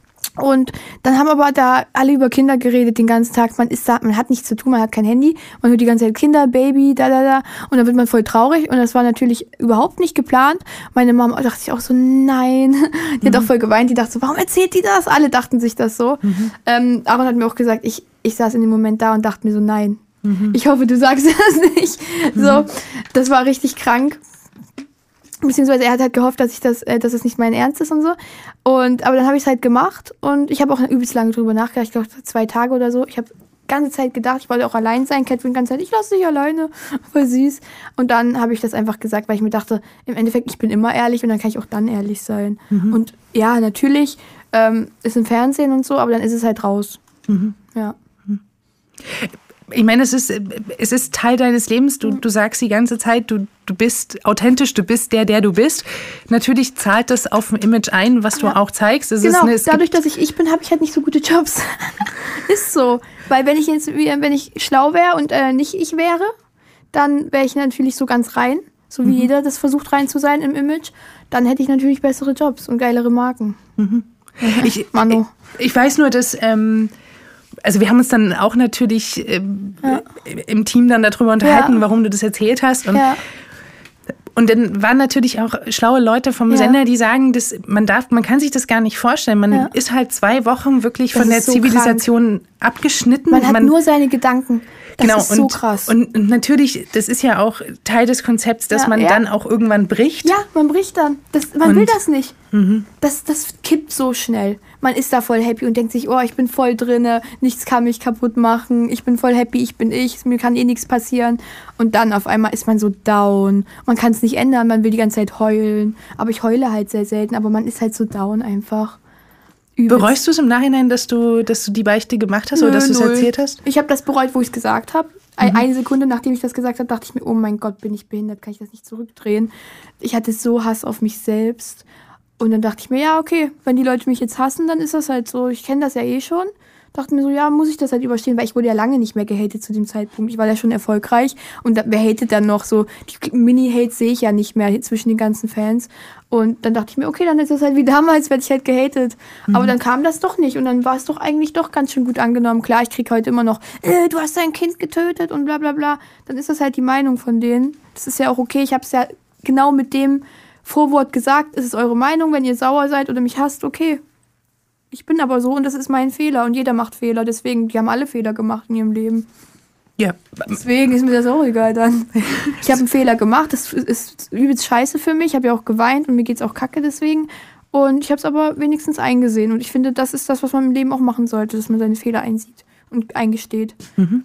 Und dann haben aber da alle über Kinder geredet den ganzen Tag. Man ist da, man hat nichts zu tun, man hat kein Handy. Man hört die ganze Zeit Kinder, Baby, da, da, da. Und dann wird man voll traurig. Und das war natürlich überhaupt nicht geplant. Meine Mama dachte sich auch so, nein. Die mhm. hat auch voll geweint. Die dachte so, warum erzählt die das? Alle dachten sich das so. Mhm. Ähm, Aaron hat mir auch gesagt, ich, ich saß in dem Moment da und dachte mir so, nein. Mhm. Ich hoffe, du sagst das nicht. Mhm. So, das war richtig krank. Beziehungsweise er hat halt gehofft, dass ich das, äh, dass es nicht mein Ernst ist und so. Und, aber dann habe ich es halt gemacht und ich habe auch übelst lange drüber nachgedacht. Ich glaube, zwei Tage oder so. Ich habe ganze Zeit gedacht, ich wollte auch allein sein. Catherine die ganze Zeit, ich lasse dich alleine. Voll süß. Und dann habe ich das einfach gesagt, weil ich mir dachte, im Endeffekt, ich bin immer ehrlich und dann kann ich auch dann ehrlich sein. Mhm. Und ja, natürlich ähm, ist im Fernsehen und so, aber dann ist es halt raus. Mhm. Ja. Ich meine, es ist, es ist Teil deines Lebens. Du, du sagst die ganze Zeit, du, du bist authentisch, du bist der, der du bist. Natürlich zahlt das auf ein Image ein, was du ja. auch zeigst. Es genau, ist eine, dadurch, dass ich ich bin, habe ich halt nicht so gute Jobs. Ist so. Weil wenn ich jetzt, wenn ich schlau wäre und äh, nicht ich wäre, dann wäre ich natürlich so ganz rein, so wie mhm. jeder das versucht rein zu sein im Image, dann hätte ich natürlich bessere Jobs und geilere Marken. Mhm. Ich, Manu. Ich, ich weiß nur, dass... Ähm, Also wir haben uns dann auch natürlich ähm, ja. im Team dann darüber unterhalten, ja. warum du das erzählt hast. Und, ja. und dann waren natürlich auch schlaue Leute vom ja. Sender, die sagen, dass man darf, man kann sich das gar nicht vorstellen. Man ja. ist halt zwei Wochen wirklich das von der so Zivilisation krank. abgeschnitten. Man hat man, nur seine Gedanken. Das genau, ist so und, krass. Und, und natürlich, das ist ja auch Teil des Konzepts, dass ja, man ja. dann auch irgendwann bricht. Ja, man bricht dann. Das, man und, will das nicht. Mhm. Das, das kippt so schnell. Man ist da voll happy und denkt sich, oh, ich bin voll drinne, nichts kann mich kaputt machen, ich bin voll happy, ich bin ich, mir kann eh nichts passieren. Und dann auf einmal ist man so down. Man kann es nicht ändern, man will die ganze Zeit heulen. Aber ich heule halt sehr selten, aber man ist halt so down einfach. Übelst. Bereust du es im Nachhinein, dass du, dass du die Beichte gemacht hast Nö, oder dass du es erzählt hast? Ich habe das bereut, wo ich es gesagt habe. Mhm. Eine Sekunde, nachdem ich das gesagt habe, dachte ich mir, oh mein Gott, bin ich behindert, kann ich das nicht zurückdrehen. Ich hatte so Hass auf mich selbst. Und dann dachte ich mir, ja, okay, wenn die Leute mich jetzt hassen, dann ist das halt so. Ich kenne das ja eh schon. Dachte mir so, ja, muss ich das halt überstehen, weil ich wurde ja lange nicht mehr gehatet zu dem Zeitpunkt. Ich war ja schon erfolgreich und da, wer hatet dann noch so? Die Mini-Hates sehe ich ja nicht mehr zwischen den ganzen Fans. Und dann dachte ich mir, okay, dann ist das halt wie damals, werde ich halt gehatet. Mhm. Aber dann kam das doch nicht und dann war es doch eigentlich doch ganz schön gut angenommen. Klar, ich kriege heute immer noch, äh, du hast dein Kind getötet und bla bla bla. Dann ist das halt die Meinung von denen. Das ist ja auch okay, ich habe es ja genau mit dem Vorwort gesagt, es ist eure Meinung, wenn ihr sauer seid oder mich hasst, okay. Ich bin aber so und das ist mein Fehler und jeder macht Fehler, deswegen, die haben alle Fehler gemacht in ihrem Leben. Ja. Deswegen ist mir das auch egal dann. Ich habe einen Fehler gemacht, das ist übelst scheiße für mich, ich habe ja auch geweint und mir geht's auch kacke deswegen. Und ich habe es aber wenigstens eingesehen und ich finde, das ist das, was man im Leben auch machen sollte, dass man seine Fehler einsieht und eingesteht. Mhm.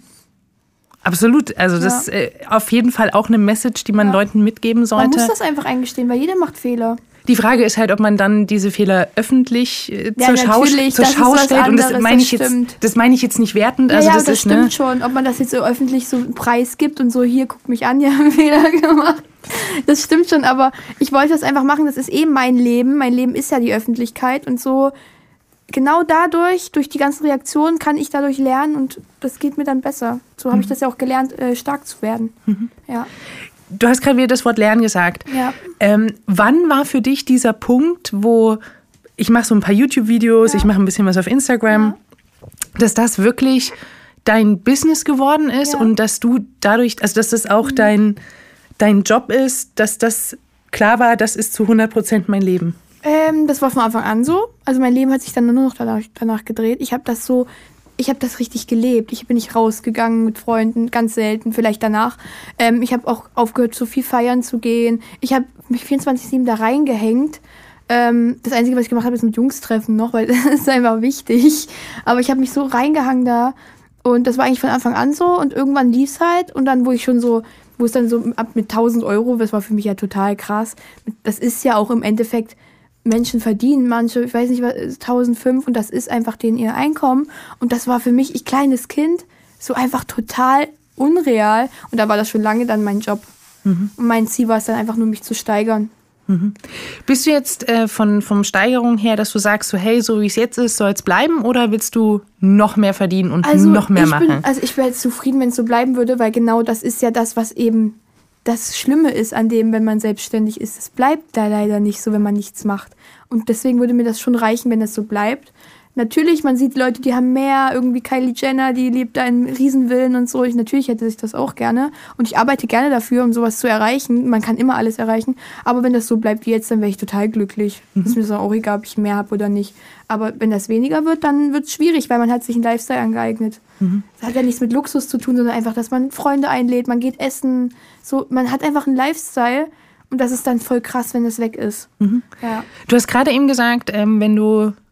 Absolut, also ja. das ist äh, auf jeden Fall auch eine Message, die man ja. Leuten mitgeben sollte. Man muss das einfach eingestehen, weil jeder macht Fehler. Die Frage ist halt, ob man dann diese Fehler öffentlich äh, ja, zur Schau, zur Schau stellt. Anderes, und das meine ich jetzt, das meine ich jetzt nicht wertend. Ja, also ja, das, das ist, stimmt ne? schon. Ob man das jetzt so öffentlich so einen Preis gibt und so, hier, guck mich an, die haben Fehler gemacht. Das stimmt schon, aber ich wollte das einfach machen. Das ist eh mein Leben. Mein Leben ist ja die Öffentlichkeit und so. Genau dadurch, durch die ganzen Reaktionen, kann ich dadurch lernen und das geht mir dann besser. So habe mhm. ich das ja auch gelernt, äh, stark zu werden. Mhm. Ja. Du hast gerade wieder das Wort Lernen gesagt. Ja. Ähm, wann war für dich dieser Punkt, wo ich mache so ein paar YouTube-Videos, ja. ich mache ein bisschen was auf Instagram, ja. dass das wirklich dein Business geworden ist ja. und dass du dadurch, also dass das auch mhm. dein, dein Job ist, dass das klar war, das ist zu hundert Prozent mein Leben? Ähm, das war von Anfang an so. Also mein Leben hat sich dann nur noch danach, danach gedreht. Ich habe das so, ich habe das richtig gelebt. Ich bin nicht rausgegangen mit Freunden, ganz selten, vielleicht danach. Ähm, ich habe auch aufgehört, so viel feiern zu gehen. Ich habe mich vierundzwanzig sieben da reingehängt. Ähm, das Einzige, was ich gemacht habe, ist mit Jungs treffen noch, weil das ist einfach wichtig. Aber ich habe mich so reingehangen da und das war eigentlich von Anfang an so und irgendwann lief es halt und dann, wo ich schon so, wo es dann so ab mit tausend Euro, das war für mich ja total krass. Das ist ja auch im Endeffekt, Menschen verdienen manche, ich weiß nicht, tausendfünfhundert und das ist einfach denen ihr Einkommen. Und das war für mich, ich kleines Kind, so einfach total unreal. Und da war das schon lange dann mein Job. Mhm. Und mein Ziel war es dann einfach nur, mich zu steigern. Mhm. Bist du jetzt äh, von vom Steigerung her, dass du sagst, so hey, so wie es jetzt ist, soll es bleiben? Oder willst du noch mehr verdienen und also noch mehr ich machen? Bin, also ich wäre jetzt zufrieden, wenn es so bleiben würde, weil genau das ist ja das, was eben das Schlimme ist an dem, wenn man selbstständig ist. Es bleibt da leider nicht so, wenn man nichts macht. Und deswegen würde mir das schon reichen, wenn das so bleibt. Natürlich, man sieht Leute, die haben mehr, irgendwie Kylie Jenner, die lebt da in Riesenvillen und so. Ich, natürlich hätte ich das auch gerne. Und ich arbeite gerne dafür, um sowas zu erreichen. Man kann immer alles erreichen. Aber wenn das so bleibt wie jetzt, dann wäre ich total glücklich. Mhm. Ist mir so auch egal, ob ich mehr habe oder nicht. Aber wenn das weniger wird, dann wird es schwierig, weil man hat sich einen Lifestyle angeeignet. Mhm. Das hat ja nichts mit Luxus zu tun, sondern einfach, dass man Freunde einlädt, man geht essen. So, man hat einfach einen Lifestyle. Und das ist dann voll krass, wenn das weg ist. Mhm. Ja. Du hast gerade eben gesagt, ähm, wenn du...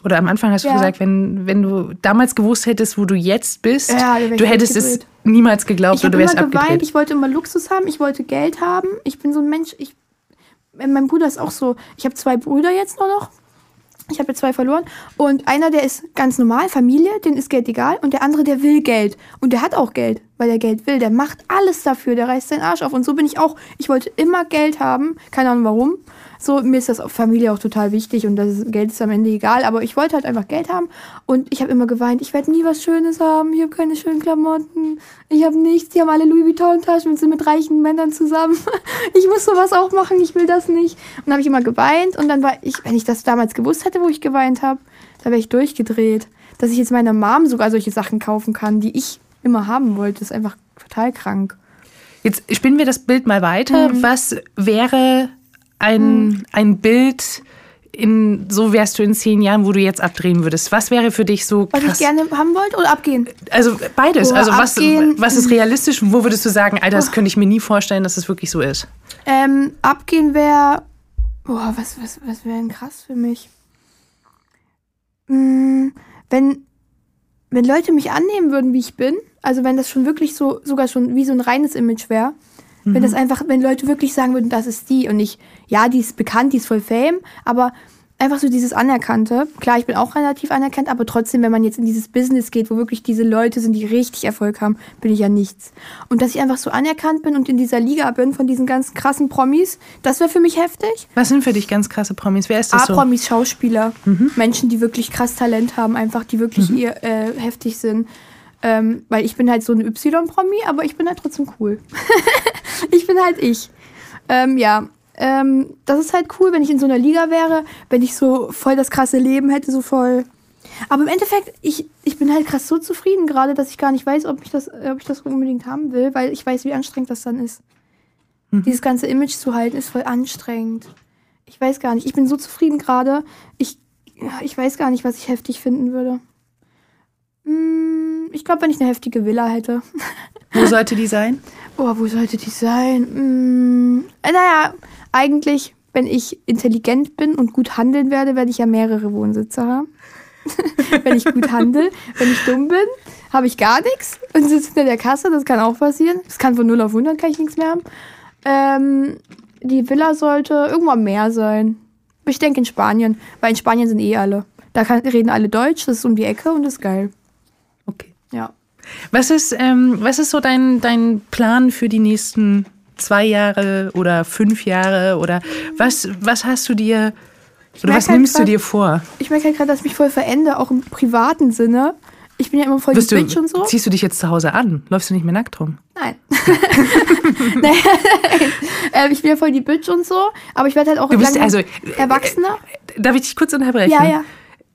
oder am Anfang hast du Ja. gesagt, wenn, wenn du damals gewusst hättest, wo du jetzt bist, Ja, da wär ich du hättest es durchgedreht. niemals geglaubt Ich oder habe du wärst immer geweint, abgedreht. ich wollte immer Luxus haben, ich wollte Geld haben. Ich bin so ein Mensch, ich, mein Bruder ist auch so, ich habe zwei Brüder jetzt nur noch. Ich habe jetzt zwei verloren. Und einer, der ist ganz normal, Familie, den ist Geld egal. Und der andere, der will Geld. Und der hat auch Geld, weil er Geld will. Der macht alles dafür, der reißt seinen Arsch auf. Und so bin ich auch. Ich wollte immer Geld haben, keine Ahnung warum. So, mir ist das auf Familie auch total wichtig und das ist, Geld ist am Ende egal. Aber ich wollte halt einfach Geld haben. Und ich habe immer geweint, ich werde nie was Schönes haben. Ich habe keine schönen Klamotten. Ich habe nichts. Die haben alle Louis Vuitton-Taschen und sind mit reichen Männern zusammen. Ich muss sowas auch machen, ich will das nicht. Und dann habe ich immer geweint. Und dann war ich, wenn ich das damals gewusst hätte, wo ich geweint habe, da wäre ich durchgedreht. Dass ich jetzt meiner Mom sogar solche Sachen kaufen kann, die ich immer haben wollte, ist einfach total krank. Jetzt spinnen wir das Bild mal weiter. Mhm. Was wäre ein, mhm. ein Bild, in, so wärst du in zehn Jahren, wo du jetzt abdrehen würdest? Was wäre für dich so krass? Was ich gerne haben wollte oder abgehen? Also beides. Boah, also was, abgehen. was ist realistisch und wo würdest du sagen, Alter, das könnte ich mir nie vorstellen, dass es wirklich so ist? Ähm, abgehen wäre, boah, was, was, was wäre denn krass für mich? Hm, wenn, wenn Leute mich annehmen würden, wie ich bin, also wenn das schon wirklich so, sogar schon wie so ein reines Image wäre, mhm. wenn das einfach, wenn Leute wirklich sagen würden, das ist die und nicht, ja, die ist bekannt, die ist voll Fame, aber einfach so dieses Anerkannte. Klar, ich bin auch relativ anerkannt, aber trotzdem, wenn man jetzt in dieses Business geht, wo wirklich diese Leute sind, die richtig Erfolg haben, bin ich ja nichts. Und dass ich einfach so anerkannt bin und in dieser Liga bin von diesen ganzen krassen Promis, das wäre für mich heftig. Was sind für dich ganz krasse Promis? Wer ist das so? A-Promis, Schauspieler, Mhm. Menschen, die wirklich krass Talent haben, einfach, die wirklich Mhm. ihr, äh, heftig sind. Ähm, weil ich bin halt so eine Y-Promi, aber ich bin halt trotzdem cool. Ich bin halt ich. Ähm, ja, ähm, das ist halt cool, wenn ich in so einer Liga wäre, wenn ich so voll das krasse Leben hätte, so voll. Aber im Endeffekt, ich, ich bin halt krass so zufrieden gerade, dass ich gar nicht weiß, ob ich das, ob ich das unbedingt haben will, weil ich weiß, wie anstrengend das dann ist. Mhm. Dieses ganze Image zu halten, ist voll anstrengend. Ich weiß gar nicht, ich bin so zufrieden gerade, ich, ich weiß gar nicht, was ich heftig finden würde. Ich glaube, wenn ich eine heftige Villa hätte. Wo sollte die sein? Oh, wo sollte die sein? Hm, naja, eigentlich, wenn ich intelligent bin und gut handeln werde, werde ich ja mehrere Wohnsitze haben. Wenn ich gut handle. Wenn ich dumm bin, habe ich gar nichts und sitze hinter der Kasse. Das kann auch passieren. Das kann von null auf hundert, kann ich nichts mehr haben. Ähm, die Villa sollte irgendwo am Meer sein. Ich denke in Spanien, weil in Spanien sind eh alle. Da kann, reden alle Deutsch, das ist um die Ecke und das ist geil. Okay. Ja. Was ist, ähm, was ist so dein, dein Plan für die nächsten zwei Jahre oder fünf Jahre? Oder was, was hast du dir, oder was halt nimmst grad, du dir vor? Ich merke halt gerade, dass ich mich voll verändere, auch im privaten Sinne. Ich bin ja immer voll Wirst die du, Bitch und so. Ziehst du dich jetzt zu Hause an? Läufst du nicht mehr nackt rum? Nein. Nein. ähm, ich bin ja voll die Bitch und so, aber ich werde halt auch Du bist also erwachsener. Äh, darf ich dich kurz unterbrechen? Ja, ja.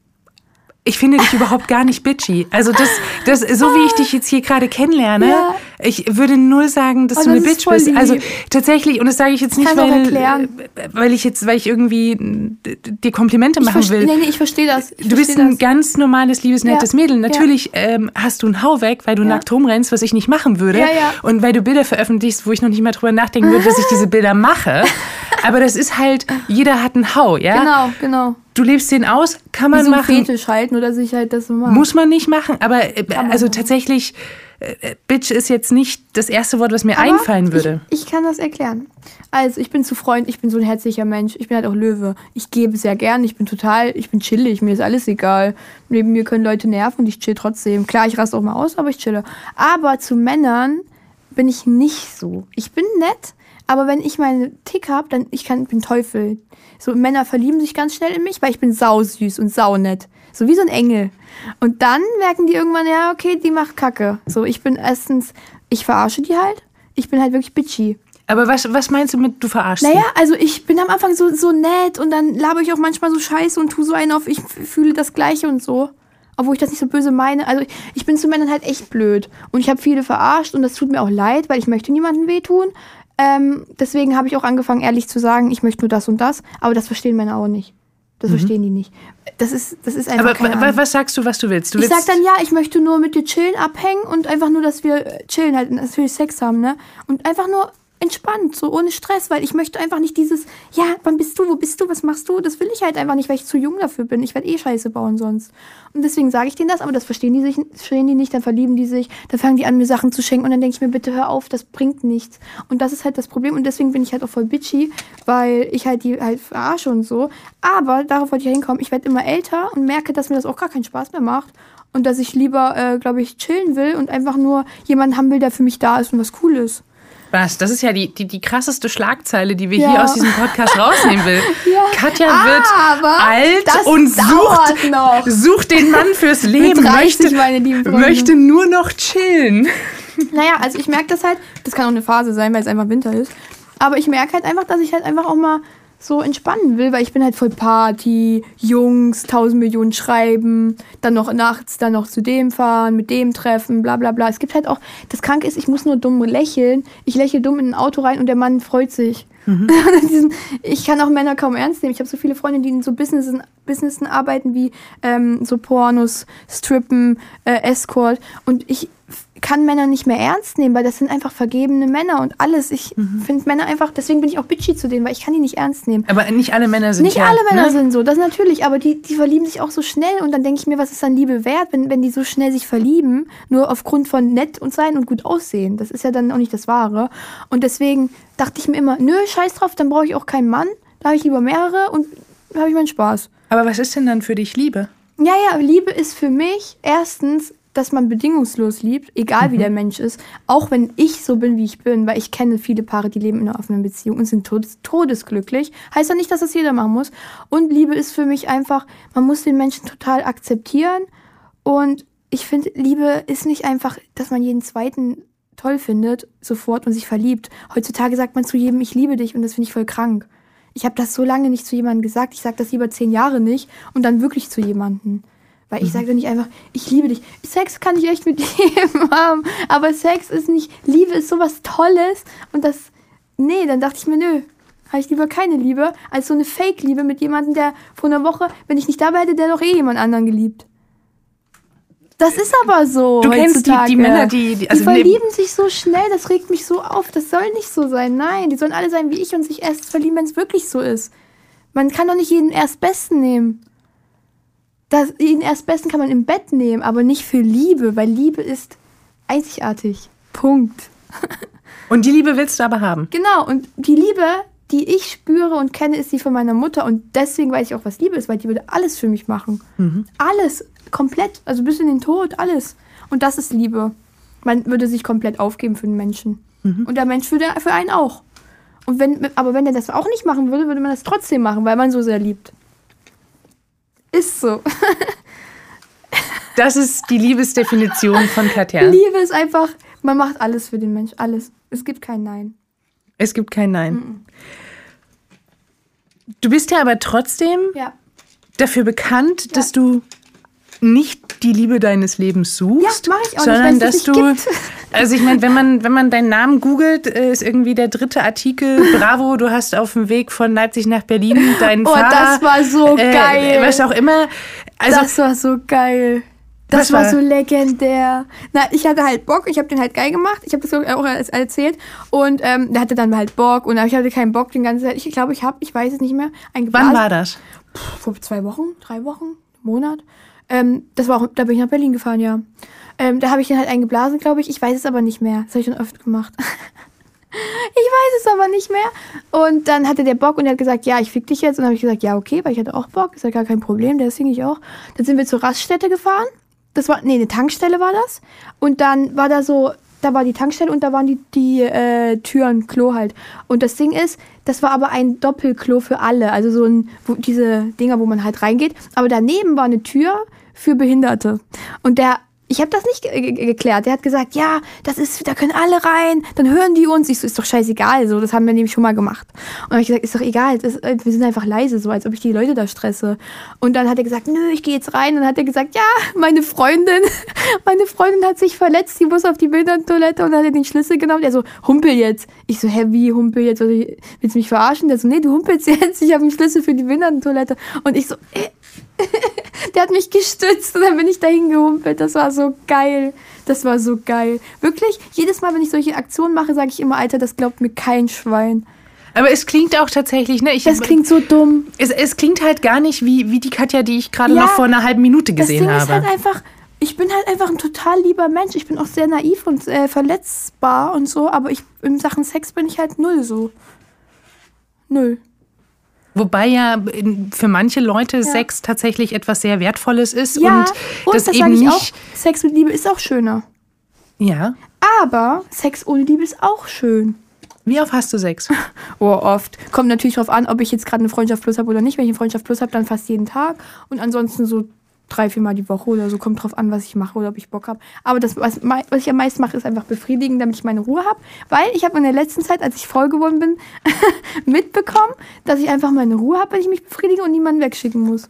Ich finde dich überhaupt gar nicht bitchy. Also das, das, so wie ich dich jetzt hier gerade kennenlerne, Ja. ich würde null sagen, dass Oh, du eine das ist Bitch voll bist. lieb. Also tatsächlich, und das sage ich jetzt nicht, Kann's auch weil, erklären. weil ich jetzt, weil ich irgendwie dir Komplimente Ich machen verste- will. Nee, nee, ich verstehe das. Ich Du bist versteh ein das. ganz normales, liebes, nettes Ja. Mädel. Natürlich ähm, hast du einen Hau weg, weil du Ja. nackt rumrennst, was ich nicht machen würde. Ja, ja. Und weil du Bilder veröffentlichst, wo ich noch nicht mal drüber nachdenken würde, dass ich diese Bilder mache. Aber das ist halt, jeder hat einen Hau, ja? Genau, genau. Du lebst den aus, kann Wie man so ein machen. Fetisch halten oder sich halt das so machen. Muss man nicht machen, aber äh, man also machen. tatsächlich, äh, Bitch ist jetzt nicht das erste Wort, was mir Aber einfallen würde. Ich, ich kann das erklären. Also, ich bin zu Freund, ich bin so ein herzlicher Mensch. Ich bin halt auch Löwe. Ich gebe sehr gern, ich bin total, ich bin chillig, mir ist alles egal. Neben mir können Leute nerven und ich chill trotzdem. Klar, ich raste auch mal aus, aber ich chille. Aber zu Männern bin ich nicht so. Ich bin nett, aber wenn ich meinen Tick habe, dann ich kann, bin Teufel. So, Männer verlieben sich ganz schnell in mich, weil ich bin sausüß und saunett. So wie so ein Engel. Und dann merken die irgendwann, ja, okay, die macht Kacke. So, ich bin erstens, ich verarsche die halt. Ich bin halt wirklich bitchy. Aber was, was meinst du mit, du verarschst Naja, also ich bin am Anfang so, so nett und dann laber ich auch manchmal so scheiße und tu so einen auf, ich f- fühle das Gleiche und so. Obwohl ich das nicht so böse meine. Also ich, ich bin zu Männern halt echt blöd. Und ich habe viele verarscht und das tut mir auch leid, weil ich möchte niemandem wehtun. Ähm, deswegen habe ich auch angefangen, ehrlich zu sagen, ich möchte nur das und das. Aber das verstehen Männer auch nicht. Das Mhm. verstehen die nicht. Das ist, das ist einfach Aber keine wa- Ahnung. was sagst du, was du willst? Du Ich willst sag dann, ja, ich möchte nur mit dir chillen, abhängen und einfach nur, dass wir äh, chillen, halt natürlich Sex haben, ne? Und einfach nur entspannt, so ohne Stress, weil ich möchte einfach nicht dieses, ja, wann bist du, wo bist du, was machst du? Das will ich halt einfach nicht, weil ich zu jung dafür bin. Ich werde eh Scheiße bauen sonst. Und deswegen sage ich denen das, aber das verstehen die sich, verstehen die nicht, dann verlieben die sich, dann fangen die an, mir Sachen zu schenken und dann denke ich mir, bitte hör auf, das bringt nichts. Und das ist halt das Problem und deswegen bin ich halt auch voll bitchy, weil ich halt die halt verarsche und so. Aber darauf wollte ich ja hinkommen, ich werde immer älter und merke, dass mir das auch gar keinen Spaß mehr macht. Und dass ich lieber, äh, glaube ich, chillen will und einfach nur jemanden haben will, der für mich da ist und was cool ist. Was? Das ist ja die, die, die krasseste Schlagzeile, die wir ja. hier aus diesem Podcast rausnehmen will. ja. Katja ah, wird alt und sucht, noch. sucht den Mann fürs Leben, möchte, meine lieben Freunde. möchte nur noch chillen. Naja, also ich merke das halt, das kann auch eine Phase sein, weil es einfach Winter ist, aber ich merke halt einfach, dass ich halt einfach auch mal so entspannen will, weil ich bin halt voll Party, Jungs, tausend Millionen schreiben, dann noch nachts dann noch zu dem fahren, mit dem treffen, bla bla bla. Es gibt halt auch, das Kranke ist, ich muss nur dumm lächeln. Ich lächle dumm in ein Auto rein und der Mann freut sich. Mhm. Ich kann auch Männer kaum ernst nehmen. Ich habe so viele Freunde, die in so Businessen, Businessen arbeiten, wie ähm, so Pornos, Strippen, äh, Escort und ich kann Männer nicht mehr ernst nehmen, weil das sind einfach vergebene Männer und alles. Ich mhm. finde Männer einfach, deswegen bin ich auch bitchy zu denen, weil ich kann die nicht ernst nehmen. Aber nicht alle Männer sind Nicht ja, alle Männer ne? sind so, das natürlich, aber die, die verlieben sich auch so schnell und dann denke ich mir, was ist dann Liebe wert, wenn, wenn die so schnell sich verlieben, nur aufgrund von nett und sein und gut aussehen. Das ist ja dann auch nicht das Wahre. Und deswegen dachte ich mir immer, nö, scheiß drauf, dann brauche ich auch keinen Mann, da habe ich lieber mehrere und da habe ich meinen Spaß. Aber was ist denn dann für dich Liebe? Ja, ja, Liebe ist für mich erstens, dass man bedingungslos liebt, egal mhm. wie der Mensch ist, auch wenn ich so bin, wie ich bin, weil ich kenne viele Paare, die leben in einer offenen Beziehung und sind todes- todesglücklich. Heißt ja nicht, dass das jeder machen muss. Und Liebe ist für mich einfach, man muss den Menschen total akzeptieren und ich finde, Liebe ist nicht einfach, dass man jeden Zweiten toll findet, sofort und sich verliebt. Heutzutage sagt man zu jedem, ich liebe dich und das finde ich voll krank. Ich habe das so lange nicht zu jemandem gesagt, ich sage das lieber zehn Jahre nicht und dann wirklich zu jemandem. Weil ich sage doch nicht einfach, ich liebe dich. Sex kann ich echt mit jedem haben. Aber Sex ist nicht, Liebe ist sowas Tolles. Und das, nee, dann dachte ich mir, nö, habe ich lieber keine Liebe, als so eine Fake-Liebe mit jemandem, der vor einer Woche, wenn ich nicht dabei hätte, der doch eh jemand anderen geliebt. Das ist aber so. Du kennst die, die Männer, die... Die, also die verlieben ne- sich so schnell, das regt mich so auf. Das soll nicht so sein. Nein, die sollen alle sein wie ich und sich erst verlieben, wenn es wirklich so ist. Man kann doch nicht jeden Erstbesten nehmen. Das, den Erstbesten kann man im Bett nehmen, aber nicht für Liebe, weil Liebe ist einzigartig. Punkt. Und die Liebe willst du aber haben. Genau, und die Liebe, die ich spüre und kenne, ist die von meiner Mutter. Und deswegen weiß ich auch, was Liebe ist, weil die würde alles für mich machen. Mhm. Alles, komplett, also bis in den Tod, alles. Und das ist Liebe. Man würde sich komplett aufgeben für den Menschen. Mhm. Und der Mensch würde für einen auch. Und wenn, aber wenn er das auch nicht machen würde, würde man das trotzdem machen, weil man so sehr liebt. Ist so. Das ist die Liebesdefinition von Katja. Liebe ist einfach, man macht alles für den Mensch, alles. Es gibt kein Nein. Es gibt kein Nein. Mm-mm. Du bist ja aber trotzdem ja. dafür bekannt, ja. dass du nicht die Liebe deines Lebens suchst, ja, mach ich auch sondern nicht, dass du, gibt. also ich meine, wenn man wenn man deinen Namen googelt, ist irgendwie der dritte Artikel, bravo, du hast auf dem Weg von Leipzig nach Berlin deinen oh, Fahrer. Oh, das war so äh, geil. Was auch immer. Also, das war so geil. Das war, war so legendär. Na, ich hatte halt Bock, ich habe den halt geil gemacht. Ich habe das auch erzählt. Und ähm, der hatte dann halt Bock. Und ich hatte keinen Bock den ganzen Zeit. Ich glaube, ich habe, ich weiß es nicht mehr, eingeblasen. Wann war das? Puh, vor zwei Wochen, drei Wochen, Monat. Ähm, das war auch, da bin ich nach Berlin gefahren, ja. Ähm, da habe ich den halt eingeblasen, glaube ich. Ich weiß es aber nicht mehr. Das habe ich schon oft gemacht. Ich weiß es aber nicht mehr. Und dann hatte der Bock und er hat gesagt, ja, ich fick dich jetzt. Und dann habe ich gesagt, ja, okay, weil ich hatte auch Bock. Ist ja gar kein Problem, das singe ich auch. Dann sind wir zur Raststätte gefahren. Das war, nee, eine Tankstelle war das. Und dann war da so, da war die Tankstelle und da waren die, die äh, Türen, Klo halt. Und das Ding ist, das war aber ein Doppelklo für alle. Also so ein, wo, diese Dinger, wo man halt reingeht. Aber daneben war eine Tür für Behinderte. Und der, ich habe das nicht ge- ge- geklärt. Der hat gesagt, ja, das ist, da können alle rein, dann hören die uns. Ich so, ist doch scheißegal, so, das haben wir nämlich schon mal gemacht. Und dann habe ich gesagt, ist doch egal, das, wir sind einfach leise, so, als ob ich die Leute da stresse. Und dann hat er gesagt, nö, ich gehe jetzt rein. Und dann hat er gesagt, ja, meine Freundin, meine Freundin hat sich verletzt, die muss auf die Behindertentoilette und dann hat er den Schlüssel genommen. Der so, humpel jetzt. Ich so, hä, wie humpel jetzt? Also, willst du mich verarschen? Der so, nee, du humpelst jetzt, ich habe einen Schlüssel für die Behindertentoilette. Und ich so, äh, Der hat mich gestützt und dann bin ich dahin gehumpelt. Das war so geil. Das war so geil. Wirklich, jedes Mal, wenn ich solche Aktionen mache, sage ich immer, Alter, das glaubt mir kein Schwein. Aber es klingt auch tatsächlich, ne? Ich, das klingt so dumm. Es, es klingt halt gar nicht wie, wie die Katja, die ich gerade ja, noch vor einer halben Minute gesehen das Ding habe. Ist halt einfach, ich bin halt einfach ein total lieber Mensch. Ich bin auch sehr naiv und äh, verletzbar und so, aber ich, in Sachen Sex bin ich halt null so. Null. Wobei ja für manche Leute ja. Sex tatsächlich etwas sehr Wertvolles ist. Ja, und, und das, das eben sage ich nicht. auch. Sex mit Liebe ist auch schöner. Ja. Aber Sex ohne Liebe ist auch schön. Wie oft hast du Sex? Oh, oft. Kommt natürlich drauf an, ob ich jetzt gerade eine Freundschaft plus habe oder nicht. Wenn ich eine Freundschaft plus habe, dann fast jeden Tag. Und ansonsten so drei, vier Mal die Woche oder so. Kommt drauf an, was ich mache oder ob ich Bock habe. Aber das, was, was ich am meisten mache, ist einfach befriedigen, damit ich meine Ruhe habe. Weil ich habe in der letzten Zeit, als ich faul geworden bin, mitbekommen, dass ich einfach meine Ruhe habe, wenn ich mich befriedige und niemanden wegschicken muss.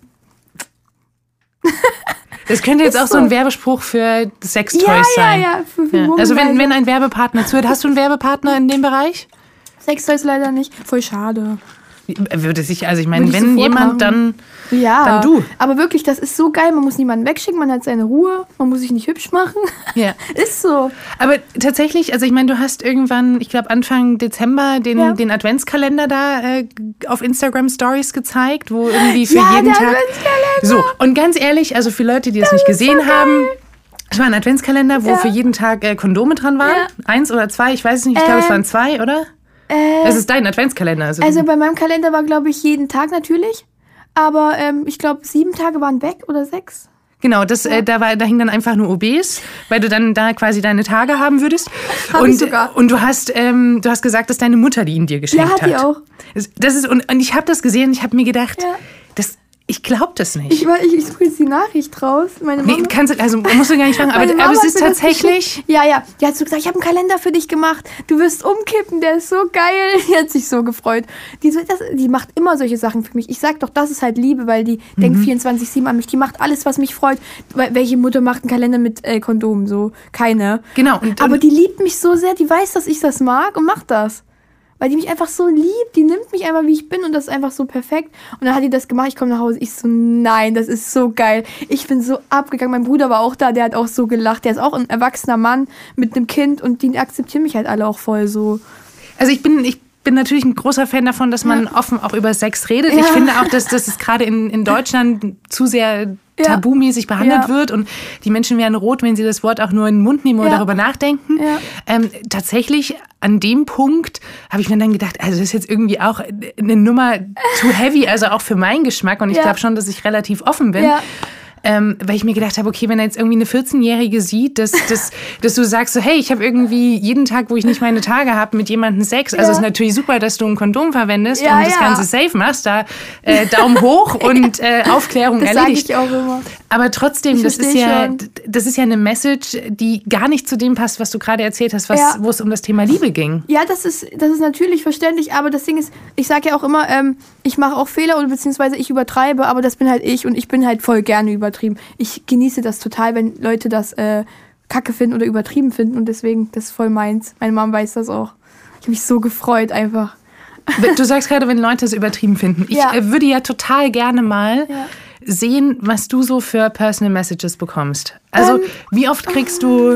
Das könnte jetzt Ist auch so so ein Werbespruch für Sextoys ja, sein. Ja, ja, für, für ja. Also wenn, wenn ein Werbepartner zuhört, hast du einen Werbepartner in dem Bereich? Sextoys leider nicht. Voll schade. Würde sich, also ich meine, Würde ich wenn sofort jemand, machen. dann, ja, dann du. Aber wirklich, das ist so geil. Man muss niemanden wegschicken, man hat seine Ruhe, man muss sich nicht hübsch machen. Ja. Ist so. Aber tatsächlich, also ich meine, du hast irgendwann, ich glaube Anfang Dezember, den, ja. den Adventskalender da äh, auf Instagram Stories gezeigt, wo irgendwie für ja, jeden der Tag... Adventskalender. So, und ganz ehrlich, also für Leute, die das, das nicht gesehen so haben... Es war ein Adventskalender, wo ja. für jeden Tag äh, Kondome dran waren. Ja. Eins oder zwei, ich weiß es nicht, ich äh, glaube, es waren zwei, oder? Äh, es ist dein Adventskalender. Also, also bei meinem Kalender war, glaube ich, jeden Tag natürlich. Aber ähm, ich glaube, sieben Tage waren weg oder sechs. Genau, das, ja. äh, da, war, da hingen dann einfach nur O Bs, weil du dann da quasi deine Tage haben würdest. Hab und, ich sogar. Und du hast, ähm, du hast gesagt, dass deine Mutter die ihn dir geschenkt hat. Ja, hat die auch. Das ist, und, und ich habe das gesehen und ich habe mir gedacht, ja. das... Ich glaube das nicht. Ich, ich, ich suche jetzt die Nachricht raus. Meine Mama, nee, kannst du, also musst du gar nicht fragen, aber, aber es ist tatsächlich... Ja, ja. Die hat so gesagt, ich habe einen Kalender für dich gemacht. Du wirst umkippen, der ist so geil. Die hat sich so gefreut. Die, so, das, die macht immer solche Sachen für mich. Ich sag doch, das ist halt Liebe, weil die mhm. denkt vierundzwanzig sieben an mich. Die macht alles, was mich freut. Welche Mutter macht einen Kalender mit äh, Kondomen? So, keine. Genau. Und, aber und, die liebt mich so sehr. Die weiß, dass ich das mag und macht das. Weil die mich einfach so liebt, die nimmt mich einfach, wie ich bin und das ist einfach so perfekt. Und dann hat die das gemacht, ich komme nach Hause, ich so, nein, das ist so geil. Ich bin so abgegangen, mein Bruder war auch da, der hat auch so gelacht. Der ist auch ein erwachsener Mann mit einem Kind und die akzeptieren mich halt alle auch voll so. Also ich bin... Ich bin natürlich ein großer Fan davon, dass man ja. offen auch über Sex redet. Ja. Ich finde auch, dass, dass es gerade in, in Deutschland zu sehr tabumäßig behandelt ja. wird und die Menschen werden rot, wenn sie das Wort auch nur in den Mund nehmen oder ja. darüber nachdenken. Ja. Ähm, tatsächlich an dem Punkt habe ich mir dann gedacht, also das ist jetzt irgendwie auch eine Nummer too heavy, also auch für meinen Geschmack und ich ja. glaube schon, dass ich relativ offen bin. Ja. Ähm, weil ich mir gedacht habe, okay, wenn er jetzt irgendwie eine vierzehnjährige sieht, dass, dass, dass du sagst, so, hey, ich habe irgendwie jeden Tag, wo ich nicht meine Tage habe, mit jemandem Sex. Also ja. ist natürlich super, dass du ein Kondom verwendest ja, und das ja. Ganze safe machst. Da äh, Daumen hoch und äh, Aufklärung das erledigt. Das sage ich auch immer. Aber trotzdem, ich das ist, ja, schon. das ist ja eine Message, die gar nicht zu dem passt, was du gerade erzählt hast, was, ja. wo es um das Thema Liebe ging. Ja, das ist, das ist natürlich verständlich, aber das Ding ist, ich sage ja auch immer, ähm, ich mache auch Fehler oder beziehungsweise ich übertreibe, aber das bin halt ich und ich bin halt voll gerne übertrieben. Ich genieße das total, wenn Leute das äh, kacke finden oder übertrieben finden und deswegen, das ist voll meins. Meine Mom weiß das auch. Ich habe mich so gefreut einfach. Du sagst gerade, wenn Leute es übertrieben finden. Ich ja. äh, würde ja total gerne mal ja. sehen, was du so für Personal Messages bekommst. Also ähm, wie oft kriegst du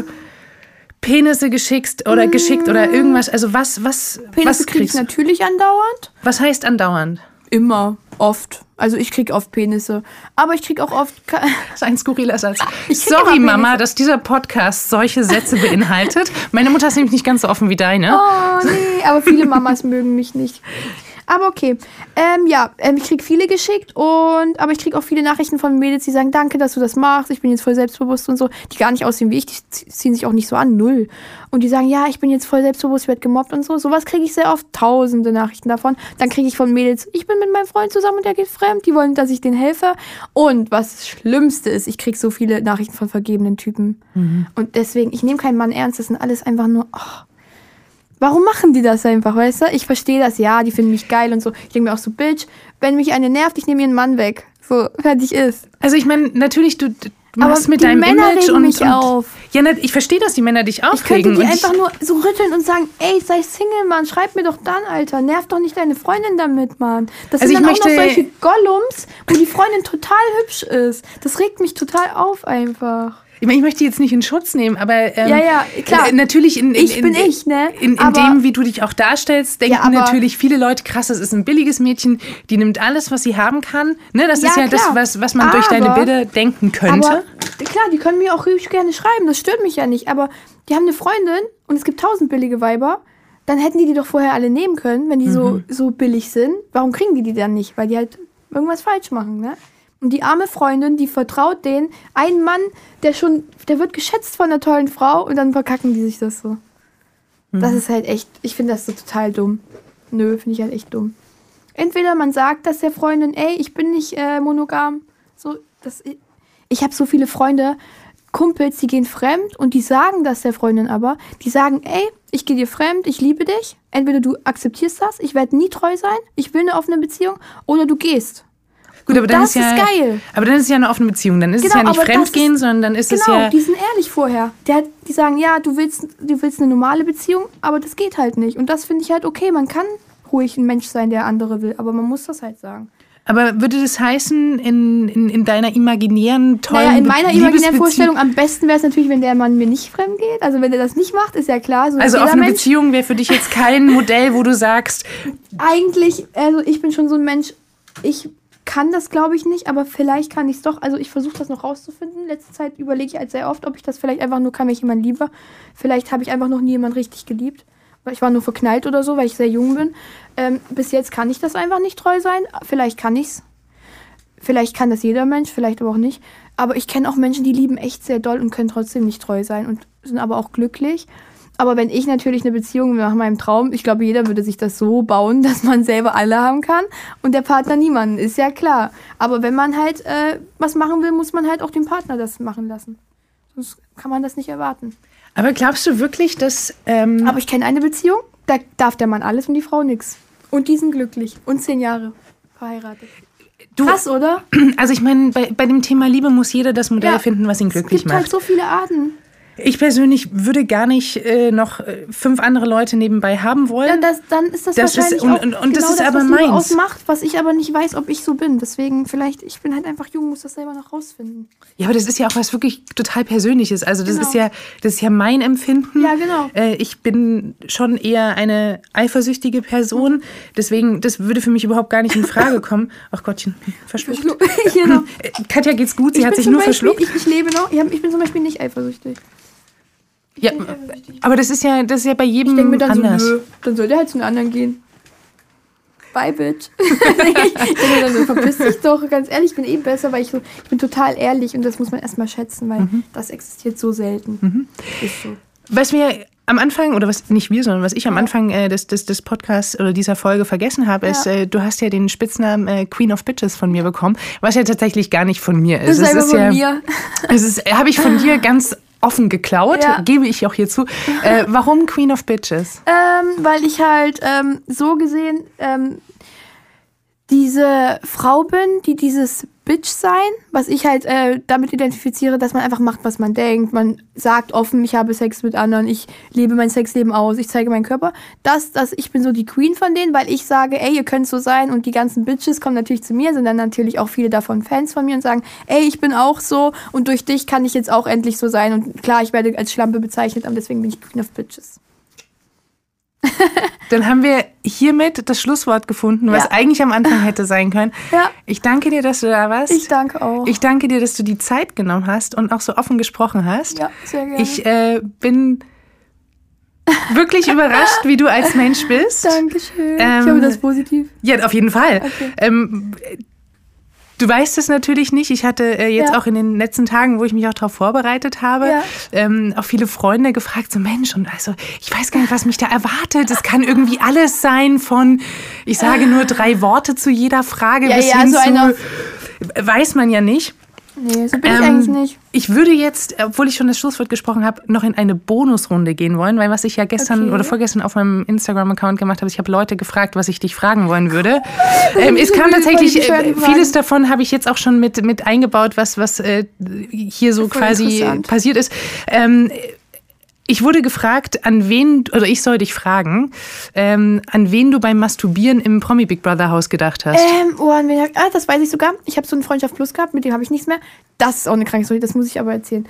Penisse geschickt oder geschickt oder irgendwas? Also was, was, Penisse was krieg ich natürlich andauernd. Was heißt andauernd? Immer, oft. Also ich krieg oft Penisse. Aber ich krieg auch oft... Das ist ein skurriler Satz. Sorry, Mama, dass dieser Podcast solche Sätze beinhaltet. Meine Mutter ist nämlich nicht ganz so offen wie deine. Oh, nee, aber viele Mamas mögen mich nicht. Aber okay. Ähm, ja, ähm, ich krieg viele geschickt und aber ich krieg auch viele Nachrichten von Mädels, die sagen, danke, dass du das machst. Ich bin jetzt voll selbstbewusst und so. Die gar nicht aussehen wie ich, die ziehen sich auch nicht so an, null. Und die sagen, ja, ich bin jetzt voll selbstbewusst, ich werde gemobbt und so. Sowas kriege ich sehr oft, tausende Nachrichten davon. Dann kriege ich von Mädels, ich bin mit meinem Freund zusammen und der geht fremd. Die wollen, dass ich den helfe. Und was das Schlimmste ist, ich krieg so viele Nachrichten von vergebenen Typen. Mhm. Und deswegen, ich nehme keinen Mann ernst. Das sind alles einfach nur... Oh. Warum machen die das einfach, weißt du? Ich verstehe das, ja, die finden mich geil und so. Ich denke mir auch so, Bitch, wenn mich eine nervt, ich nehme ihren Mann weg. So, fertig ist. Also ich meine, natürlich, du, machst Aber mit die deinem Männer Image regen und, mich und auf. Ja, ne, ich verstehe, dass die Männer dich Ich könnte aufregen. die und einfach ich, nur so rütteln und sagen, ey, sei Single, Mann, schreib mir doch dann, Alter. Nerv doch nicht deine Freundin damit, Mann. Das Also sind dann ich auch noch möchte- solche Gollums, wo die Freundin total hübsch ist. Das regt mich total auf einfach. ich, meine, ich möchte jetzt nicht in Schutz nehmen, aber ähm, Ja, ja, klar. äh, natürlich in, in, Ich bin in, ich, ne? In, in Aber- dem, wie du dich auch darstellst, denken Ja, aber- natürlich viele Leute, krass, das ist ein billiges Mädchen, die nimmt alles, was sie haben kann. Ne, das Ja, ist ja das, klar. was, was man durch deine Aber- Bilder denken könnte. Aber klar, die können mir auch richtig gerne schreiben, das stört mich ja nicht. Aber die haben eine Freundin und es gibt tausend billige Weiber. Dann hätten die die doch vorher alle nehmen können, wenn die so, so billig sind. Warum kriegen die die dann nicht? Weil die halt irgendwas falsch machen, ne? Und die arme Freundin, die vertraut denen, ein Mann, der schon, der wird geschätzt von einer tollen Frau und dann verkacken die sich das so. Das ist halt echt, ich finde das so total dumm. Nö, finde ich halt echt dumm. Entweder man sagt das der Freundin, ey, ich bin nicht äh, monogam. So, das, ich habe so viele Freunde, Kumpels, die gehen fremd und die sagen das der Freundin aber. Die sagen, ey, ich gehe dir fremd, ich liebe dich. Entweder du akzeptierst das, ich werde nie treu sein, ich will eine offene Beziehung, oder du gehst. Gut, aber dann das ist, ja, ist geil. Aber dann ist es ja eine offene Beziehung. Dann ist Genau, es ja nicht aber das Fremdgehen, ist- sondern dann ist Genau, es ja... die sind ehrlich vorher. Der, die sagen, ja, du willst, du willst eine normale Beziehung, aber das geht halt nicht. Und das finde ich halt okay. Man kann ruhig ein Mensch sein, der andere will, aber man muss das halt sagen. Aber würde das heißen, in, in, in deiner imaginären, tollen Naja, in meiner Be- imaginären Liebesbeziehung- Vorstellung am besten wäre es natürlich, wenn der Mann mir nicht fremd geht. Also wenn er das nicht macht, ist ja klar. So ist Also jeder offene Mensch. Beziehung wäre für dich jetzt kein Modell, wo du sagst, Eigentlich, also ich bin schon so ein Mensch, ich kann das glaube ich nicht, aber vielleicht kann ich es doch. Also ich versuche das noch rauszufinden. Letzte Zeit überlege ich halt sehr oft, ob ich das vielleicht einfach nur kann, wenn ich jemanden liebe. Vielleicht habe ich einfach noch nie jemanden richtig geliebt. Weil ich war nur verknallt oder so, weil ich sehr jung bin. Ähm, bis jetzt kann ich das einfach nicht treu sein. Vielleicht kann ich's. Vielleicht kann das jeder Mensch, vielleicht aber auch nicht. Aber ich kenne auch Menschen, die lieben echt sehr doll und können trotzdem nicht treu sein und sind aber auch glücklich. Aber wenn ich natürlich eine Beziehung nach meinem Traum, ich glaube, jeder würde sich das so bauen, dass man selber alle haben kann und der Partner niemanden, ist ja klar. Aber wenn man halt äh, was machen will, muss man halt auch den Partner das machen lassen. Sonst kann man das nicht erwarten. aber glaubst du wirklich, dass... Ähm, Aber ich kenne eine Beziehung, da darf der Mann alles und die Frau nix. Und die sind glücklich und zehn Jahre verheiratet. du, Krass, oder? also ich meine, bei, bei dem Thema Liebe muss jeder das Modell Ja, finden, was ihn glücklich Es gibt macht. halt so viele Arten. Ich persönlich würde gar nicht äh, noch äh, fünf andere Leute nebenbei haben wollen. Ja, das, dann ist das, Das ist- wahrscheinlich und- auch und- und genau das ist das, aber was Liebe meins. ausmacht, was ich aber nicht weiß, ob ich so bin. Deswegen vielleicht, ich bin halt einfach jung, muss das selber noch rausfinden. Ja, aber das ist ja auch was wirklich total Persönliches. Also das Genau. ist ja, das ist ja mein Empfinden. Ja, genau. Äh, ich bin schon eher eine eifersüchtige Person. Deswegen, das würde für mich überhaupt gar nicht in Frage kommen. Ach Gottchen, verschluckt. genau. Äh, Katja geht's gut, sie Ich hat bin sich zum nur Beispiel, verschluckt. Ich, ich lebe noch, ja, ich bin zum Beispiel nicht eifersüchtig. Ja, bin eifersüchtig. aber das ist ja, das ist ja bei Ich jedem denke mir dann anders. so, nö, dann soll der halt zu den anderen gehen. Bye, bitch. ich denke mir dann so, verpiss dich doch. Ganz ehrlich, ich bin eh besser, weil ich so, ich bin total ehrlich und das muss man erstmal schätzen, weil Mhm. das existiert so selten. Ist so. Was wir am Anfang, oder was nicht wir, sondern was ich am Anfang äh, des, des, des Podcasts oder dieser Folge vergessen habe, Ja. ist, äh, du hast ja den Spitznamen äh, Queen of Bitches von mir bekommen, was ja tatsächlich gar nicht von mir ist. Das ist einfach es von ja, mir. Es ist, habe ich von dir ganz offen geklaut, Ja. gebe ich auch hier zu. Äh, warum Queen of Bitches? Ähm, weil ich halt ähm, so gesehen ähm, diese Frau bin, die dieses Bitch-Sein, was ich halt äh, damit identifiziere, dass man einfach macht, was man denkt. Man sagt offen, ich habe Sex mit anderen, ich lebe mein Sexleben aus, ich zeige meinen Körper. Das, das, ich bin so die Queen von denen, weil ich sage, ey, ihr könnt so sein und die ganzen Bitches kommen natürlich zu mir, sind dann natürlich auch viele davon Fans von mir und sagen, ey, ich bin auch so und durch dich kann ich jetzt auch endlich so sein. Und klar, ich werde als Schlampe bezeichnet, aber deswegen bin ich Queen of Bitches. Dann haben wir hiermit das Schlusswort gefunden, was Ja. eigentlich am Anfang hätte sein können. Ja. Ich danke dir, dass du da warst. Ich danke auch. Ich danke dir, dass du die Zeit genommen hast und auch so offen gesprochen hast. Ja, sehr gerne. Ich äh, bin wirklich überrascht, wie du als Mensch bist. Dankeschön. Ähm, ich hoffe, das ist positiv. Ja, auf jeden Fall. Okay. Ähm, du weißt es natürlich nicht. Ich hatte äh, jetzt Ja. auch in den letzten Tagen, wo ich mich auch darauf vorbereitet habe, Ja. ähm, auch viele Freunde gefragt, so Mensch, und also ich weiß gar nicht, was mich da erwartet. Es kann irgendwie alles sein von, ich sage nur drei Worte zu jeder Frage Ja, bis ja, hin so zu, einer- weiß man ja nicht. Nee, so bin ähm, ich eigentlich nicht. Ich würde jetzt, obwohl ich schon das Schlusswort gesprochen habe, noch in eine Bonusrunde gehen wollen, weil was ich ja gestern okay. oder vorgestern auf meinem Instagram-Account gemacht habe, ich habe Leute gefragt, was ich dich fragen wollen würde. ähm, es kam tatsächlich, äh, vieles davon habe ich jetzt auch schon mit, mit eingebaut, was, was äh, hier so quasi passiert ist. Ähm, Ich wurde gefragt, an wen, oder ich soll dich fragen, ähm, an wen du beim Masturbieren im Promi Big Brother Haus gedacht hast. Ähm, oh, an wen, ah, das weiß ich sogar. Ich habe so einen Freundschaft Plus gehabt, mit dem habe ich nichts mehr. Das ist auch eine kranke Story, das muss ich aber erzählen.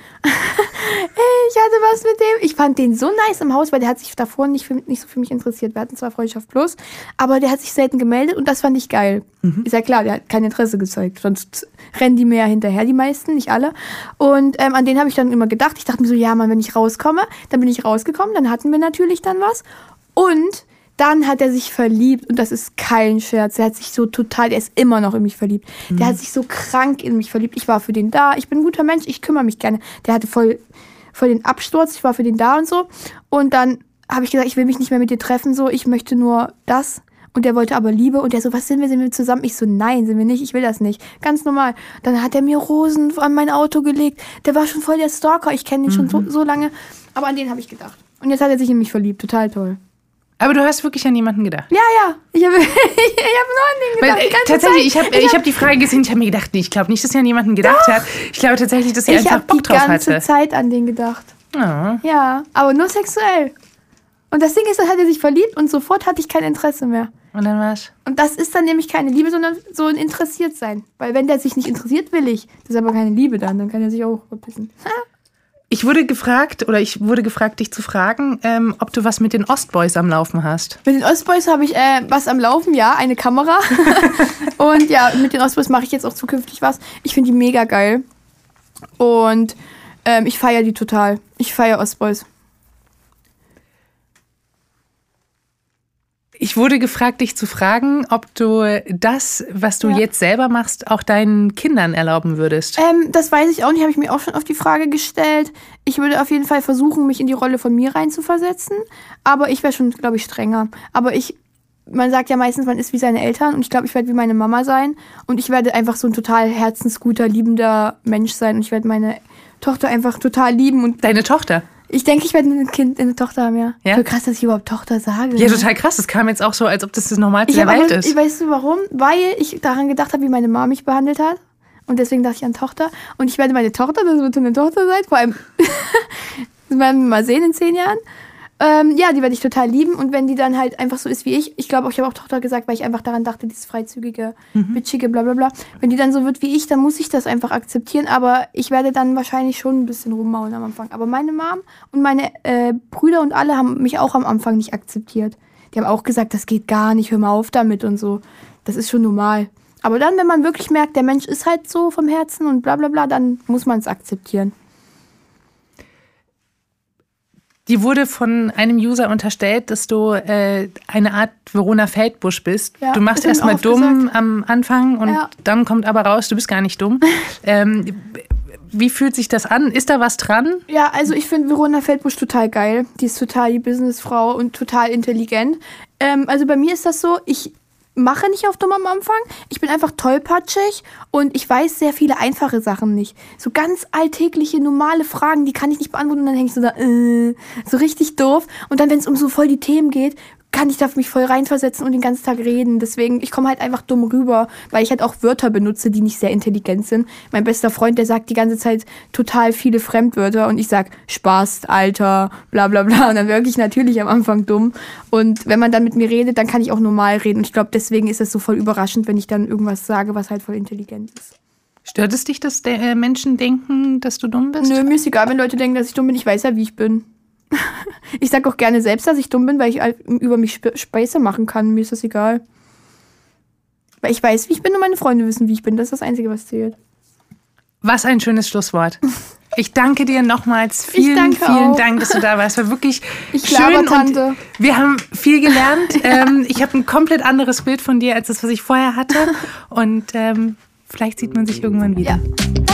Ich hatte was mit dem. Ich fand den so nice im Haus, weil der hat sich davor nicht, für, nicht so für mich interessiert. Wir hatten zwar Freundschaft Plus, aber der hat sich selten gemeldet und das fand ich geil. Mhm. Ist ja klar, der hat kein Interesse gezeigt. Sonst rennen die mir ja hinterher, die meisten, nicht alle. Und ähm, an den habe ich dann immer gedacht. Ich dachte mir so, ja, Mann, wenn ich rauskomme, dann bin ich rausgekommen. Dann hatten wir natürlich dann was. Und dann hat er sich verliebt und das ist kein Scherz. Der hat sich so total, der ist immer noch in mich verliebt. Mhm. Der hat sich so krank in mich verliebt. Ich war für den da. Ich bin ein guter Mensch, ich kümmere mich gerne. Der hatte voll, voll den Absturz. Ich war für den da und so. Und dann habe ich gesagt, ich will mich nicht mehr mit dir treffen. So, ich möchte nur das. Und der wollte aber Liebe. Und der so, was sind wir, sind wir zusammen? Ich so, nein, sind wir nicht. Ich will das nicht. Ganz normal. Dann hat er mir Rosen an mein Auto gelegt. Der war schon voll der Stalker. Ich kenne ihn mhm. schon so, so lange. Aber an den habe ich gedacht. Und jetzt hat er sich in mich verliebt. Total toll. Aber du hast wirklich an jemanden gedacht? Ja, ja. Ich habe ich hab nur an den gedacht. Weil, äh, tatsächlich, ich habe ich hab die Frage gesehen, ich habe mir gedacht, nee, ich glaube nicht, dass sie an jemanden gedacht Doch. hat. Ich glaube tatsächlich, dass sie ich einfach Bock drauf hatte. Ich habe die ganze Zeit an den gedacht. Oh. Ja, aber nur sexuell. Und das Ding ist, dann hat er sich verliebt und sofort hatte ich kein Interesse mehr. Und dann war's? Und das ist dann nämlich keine Liebe, sondern so ein Interessiertsein. Weil wenn der sich nicht interessiert, will ich. Das ist aber keine Liebe dann, dann kann er sich auch verpissen. Ich wurde gefragt, oder ich wurde gefragt, dich zu fragen, ähm, ob du was mit den Ostboys am Laufen hast. Mit den Ostboys habe ich äh, was am Laufen, ja, eine Kamera. Und ja, mit den Ostboys mache ich jetzt auch zukünftig was. Ich finde die mega geil. Und ähm, ich feiere die total. Ich feiere Ostboys. Ich wurde gefragt, dich zu fragen, ob du das, was du ja. jetzt selber machst, auch deinen Kindern erlauben würdest. Ähm, das weiß ich auch nicht, habe ich mir auch schon auf die Frage gestellt. Ich würde auf jeden Fall versuchen, mich in die Rolle von mir reinzuversetzen. Aber ich wäre schon, glaube ich, strenger. Aber ich, man sagt ja meistens, man ist wie seine Eltern. Und ich glaube, ich werde wie meine Mama sein. Und ich werde einfach so ein total herzensguter, liebender Mensch sein. Und ich werde meine Tochter einfach total lieben. Und deine Tochter? Ich denke, ich werde ein Kind, eine Tochter haben, ja. ja. Voll krass, dass ich überhaupt Tochter sage. Ja, total krass. Das kam jetzt auch so, als ob das das Normalste der Welt ist. Ich weißt du warum? Weil ich daran gedacht habe, wie meine Mama mich behandelt hat. Und deswegen dachte ich an Tochter. Und ich werde meine Tochter, das wird eine Tochter sein. Vor allem, das werden wir mal sehen in zehn Jahren. Ähm, ja, die werde ich total lieben. Und wenn die dann halt einfach so ist wie ich, ich glaube auch, ich habe auch Tochter gesagt, weil ich einfach daran dachte, dieses freizügige, mhm. bitchige, bla bla bla. Wenn die dann so wird wie ich, dann muss ich das einfach akzeptieren. Aber ich werde dann wahrscheinlich schon ein bisschen rummaulen am Anfang. Aber meine Mom und meine äh, Brüder und alle haben mich auch am Anfang nicht akzeptiert. Die haben auch gesagt, das geht gar nicht, hör mal auf damit und so. Das ist schon normal. Aber dann, wenn man wirklich merkt, der Mensch ist halt so vom Herzen und bla bla bla, dann muss man es akzeptieren. Die wurde von einem User unterstellt, dass du äh, eine Art Verona Feldbusch bist. Ja, du machst erstmal dumm gesagt. Am Anfang und ja. dann kommt aber raus, du bist gar nicht dumm. ähm, wie fühlt sich das an? Ist da was dran? Ja, also ich finde Verona Feldbusch total geil. Die ist total die Businessfrau und total intelligent. Ähm, also bei mir ist das so, ich mache nicht auf dumm am Anfang. Ich bin einfach tollpatschig und ich weiß sehr viele einfache Sachen nicht. So ganz alltägliche, normale Fragen, die kann ich nicht beantworten und dann hänge ich so da, äh, so richtig doof. Und dann, wenn es um so voll die Themen geht, kann ich da mich voll reinversetzen und den ganzen Tag reden. Deswegen, ich komme halt einfach dumm rüber, weil ich halt auch Wörter benutze, die nicht sehr intelligent sind. Mein bester Freund, der sagt die ganze Zeit total viele Fremdwörter und ich sag Spaß, Alter, bla bla bla. Und dann wirke ich natürlich am Anfang dumm. Und wenn man dann mit mir redet, dann kann ich auch normal reden. Und ich glaube, deswegen ist es so voll überraschend, wenn ich dann irgendwas sage, was halt voll intelligent ist. Stört es dich, dass äh, Menschen denken, dass du dumm bist? Nö, mir ist egal, wenn Leute denken, dass ich dumm bin. Ich weiß ja, wie ich bin. Ich sag auch gerne selbst, dass ich dumm bin, weil ich halt über mich Späße machen kann. Mir ist das egal. Weil ich weiß, wie ich bin und meine Freunde wissen, wie ich bin. Das ist das Einzige, was zählt. Was ein schönes Schlusswort. Ich danke dir nochmals. Vielen, vielen auch. Dank, dass du da warst. War wirklich ich schön Tante. Und wir haben viel gelernt. Ja. Ähm, ich habe ein komplett anderes Bild von dir, als das, was ich vorher hatte. Und ähm, vielleicht sieht man sich irgendwann wieder. Ja.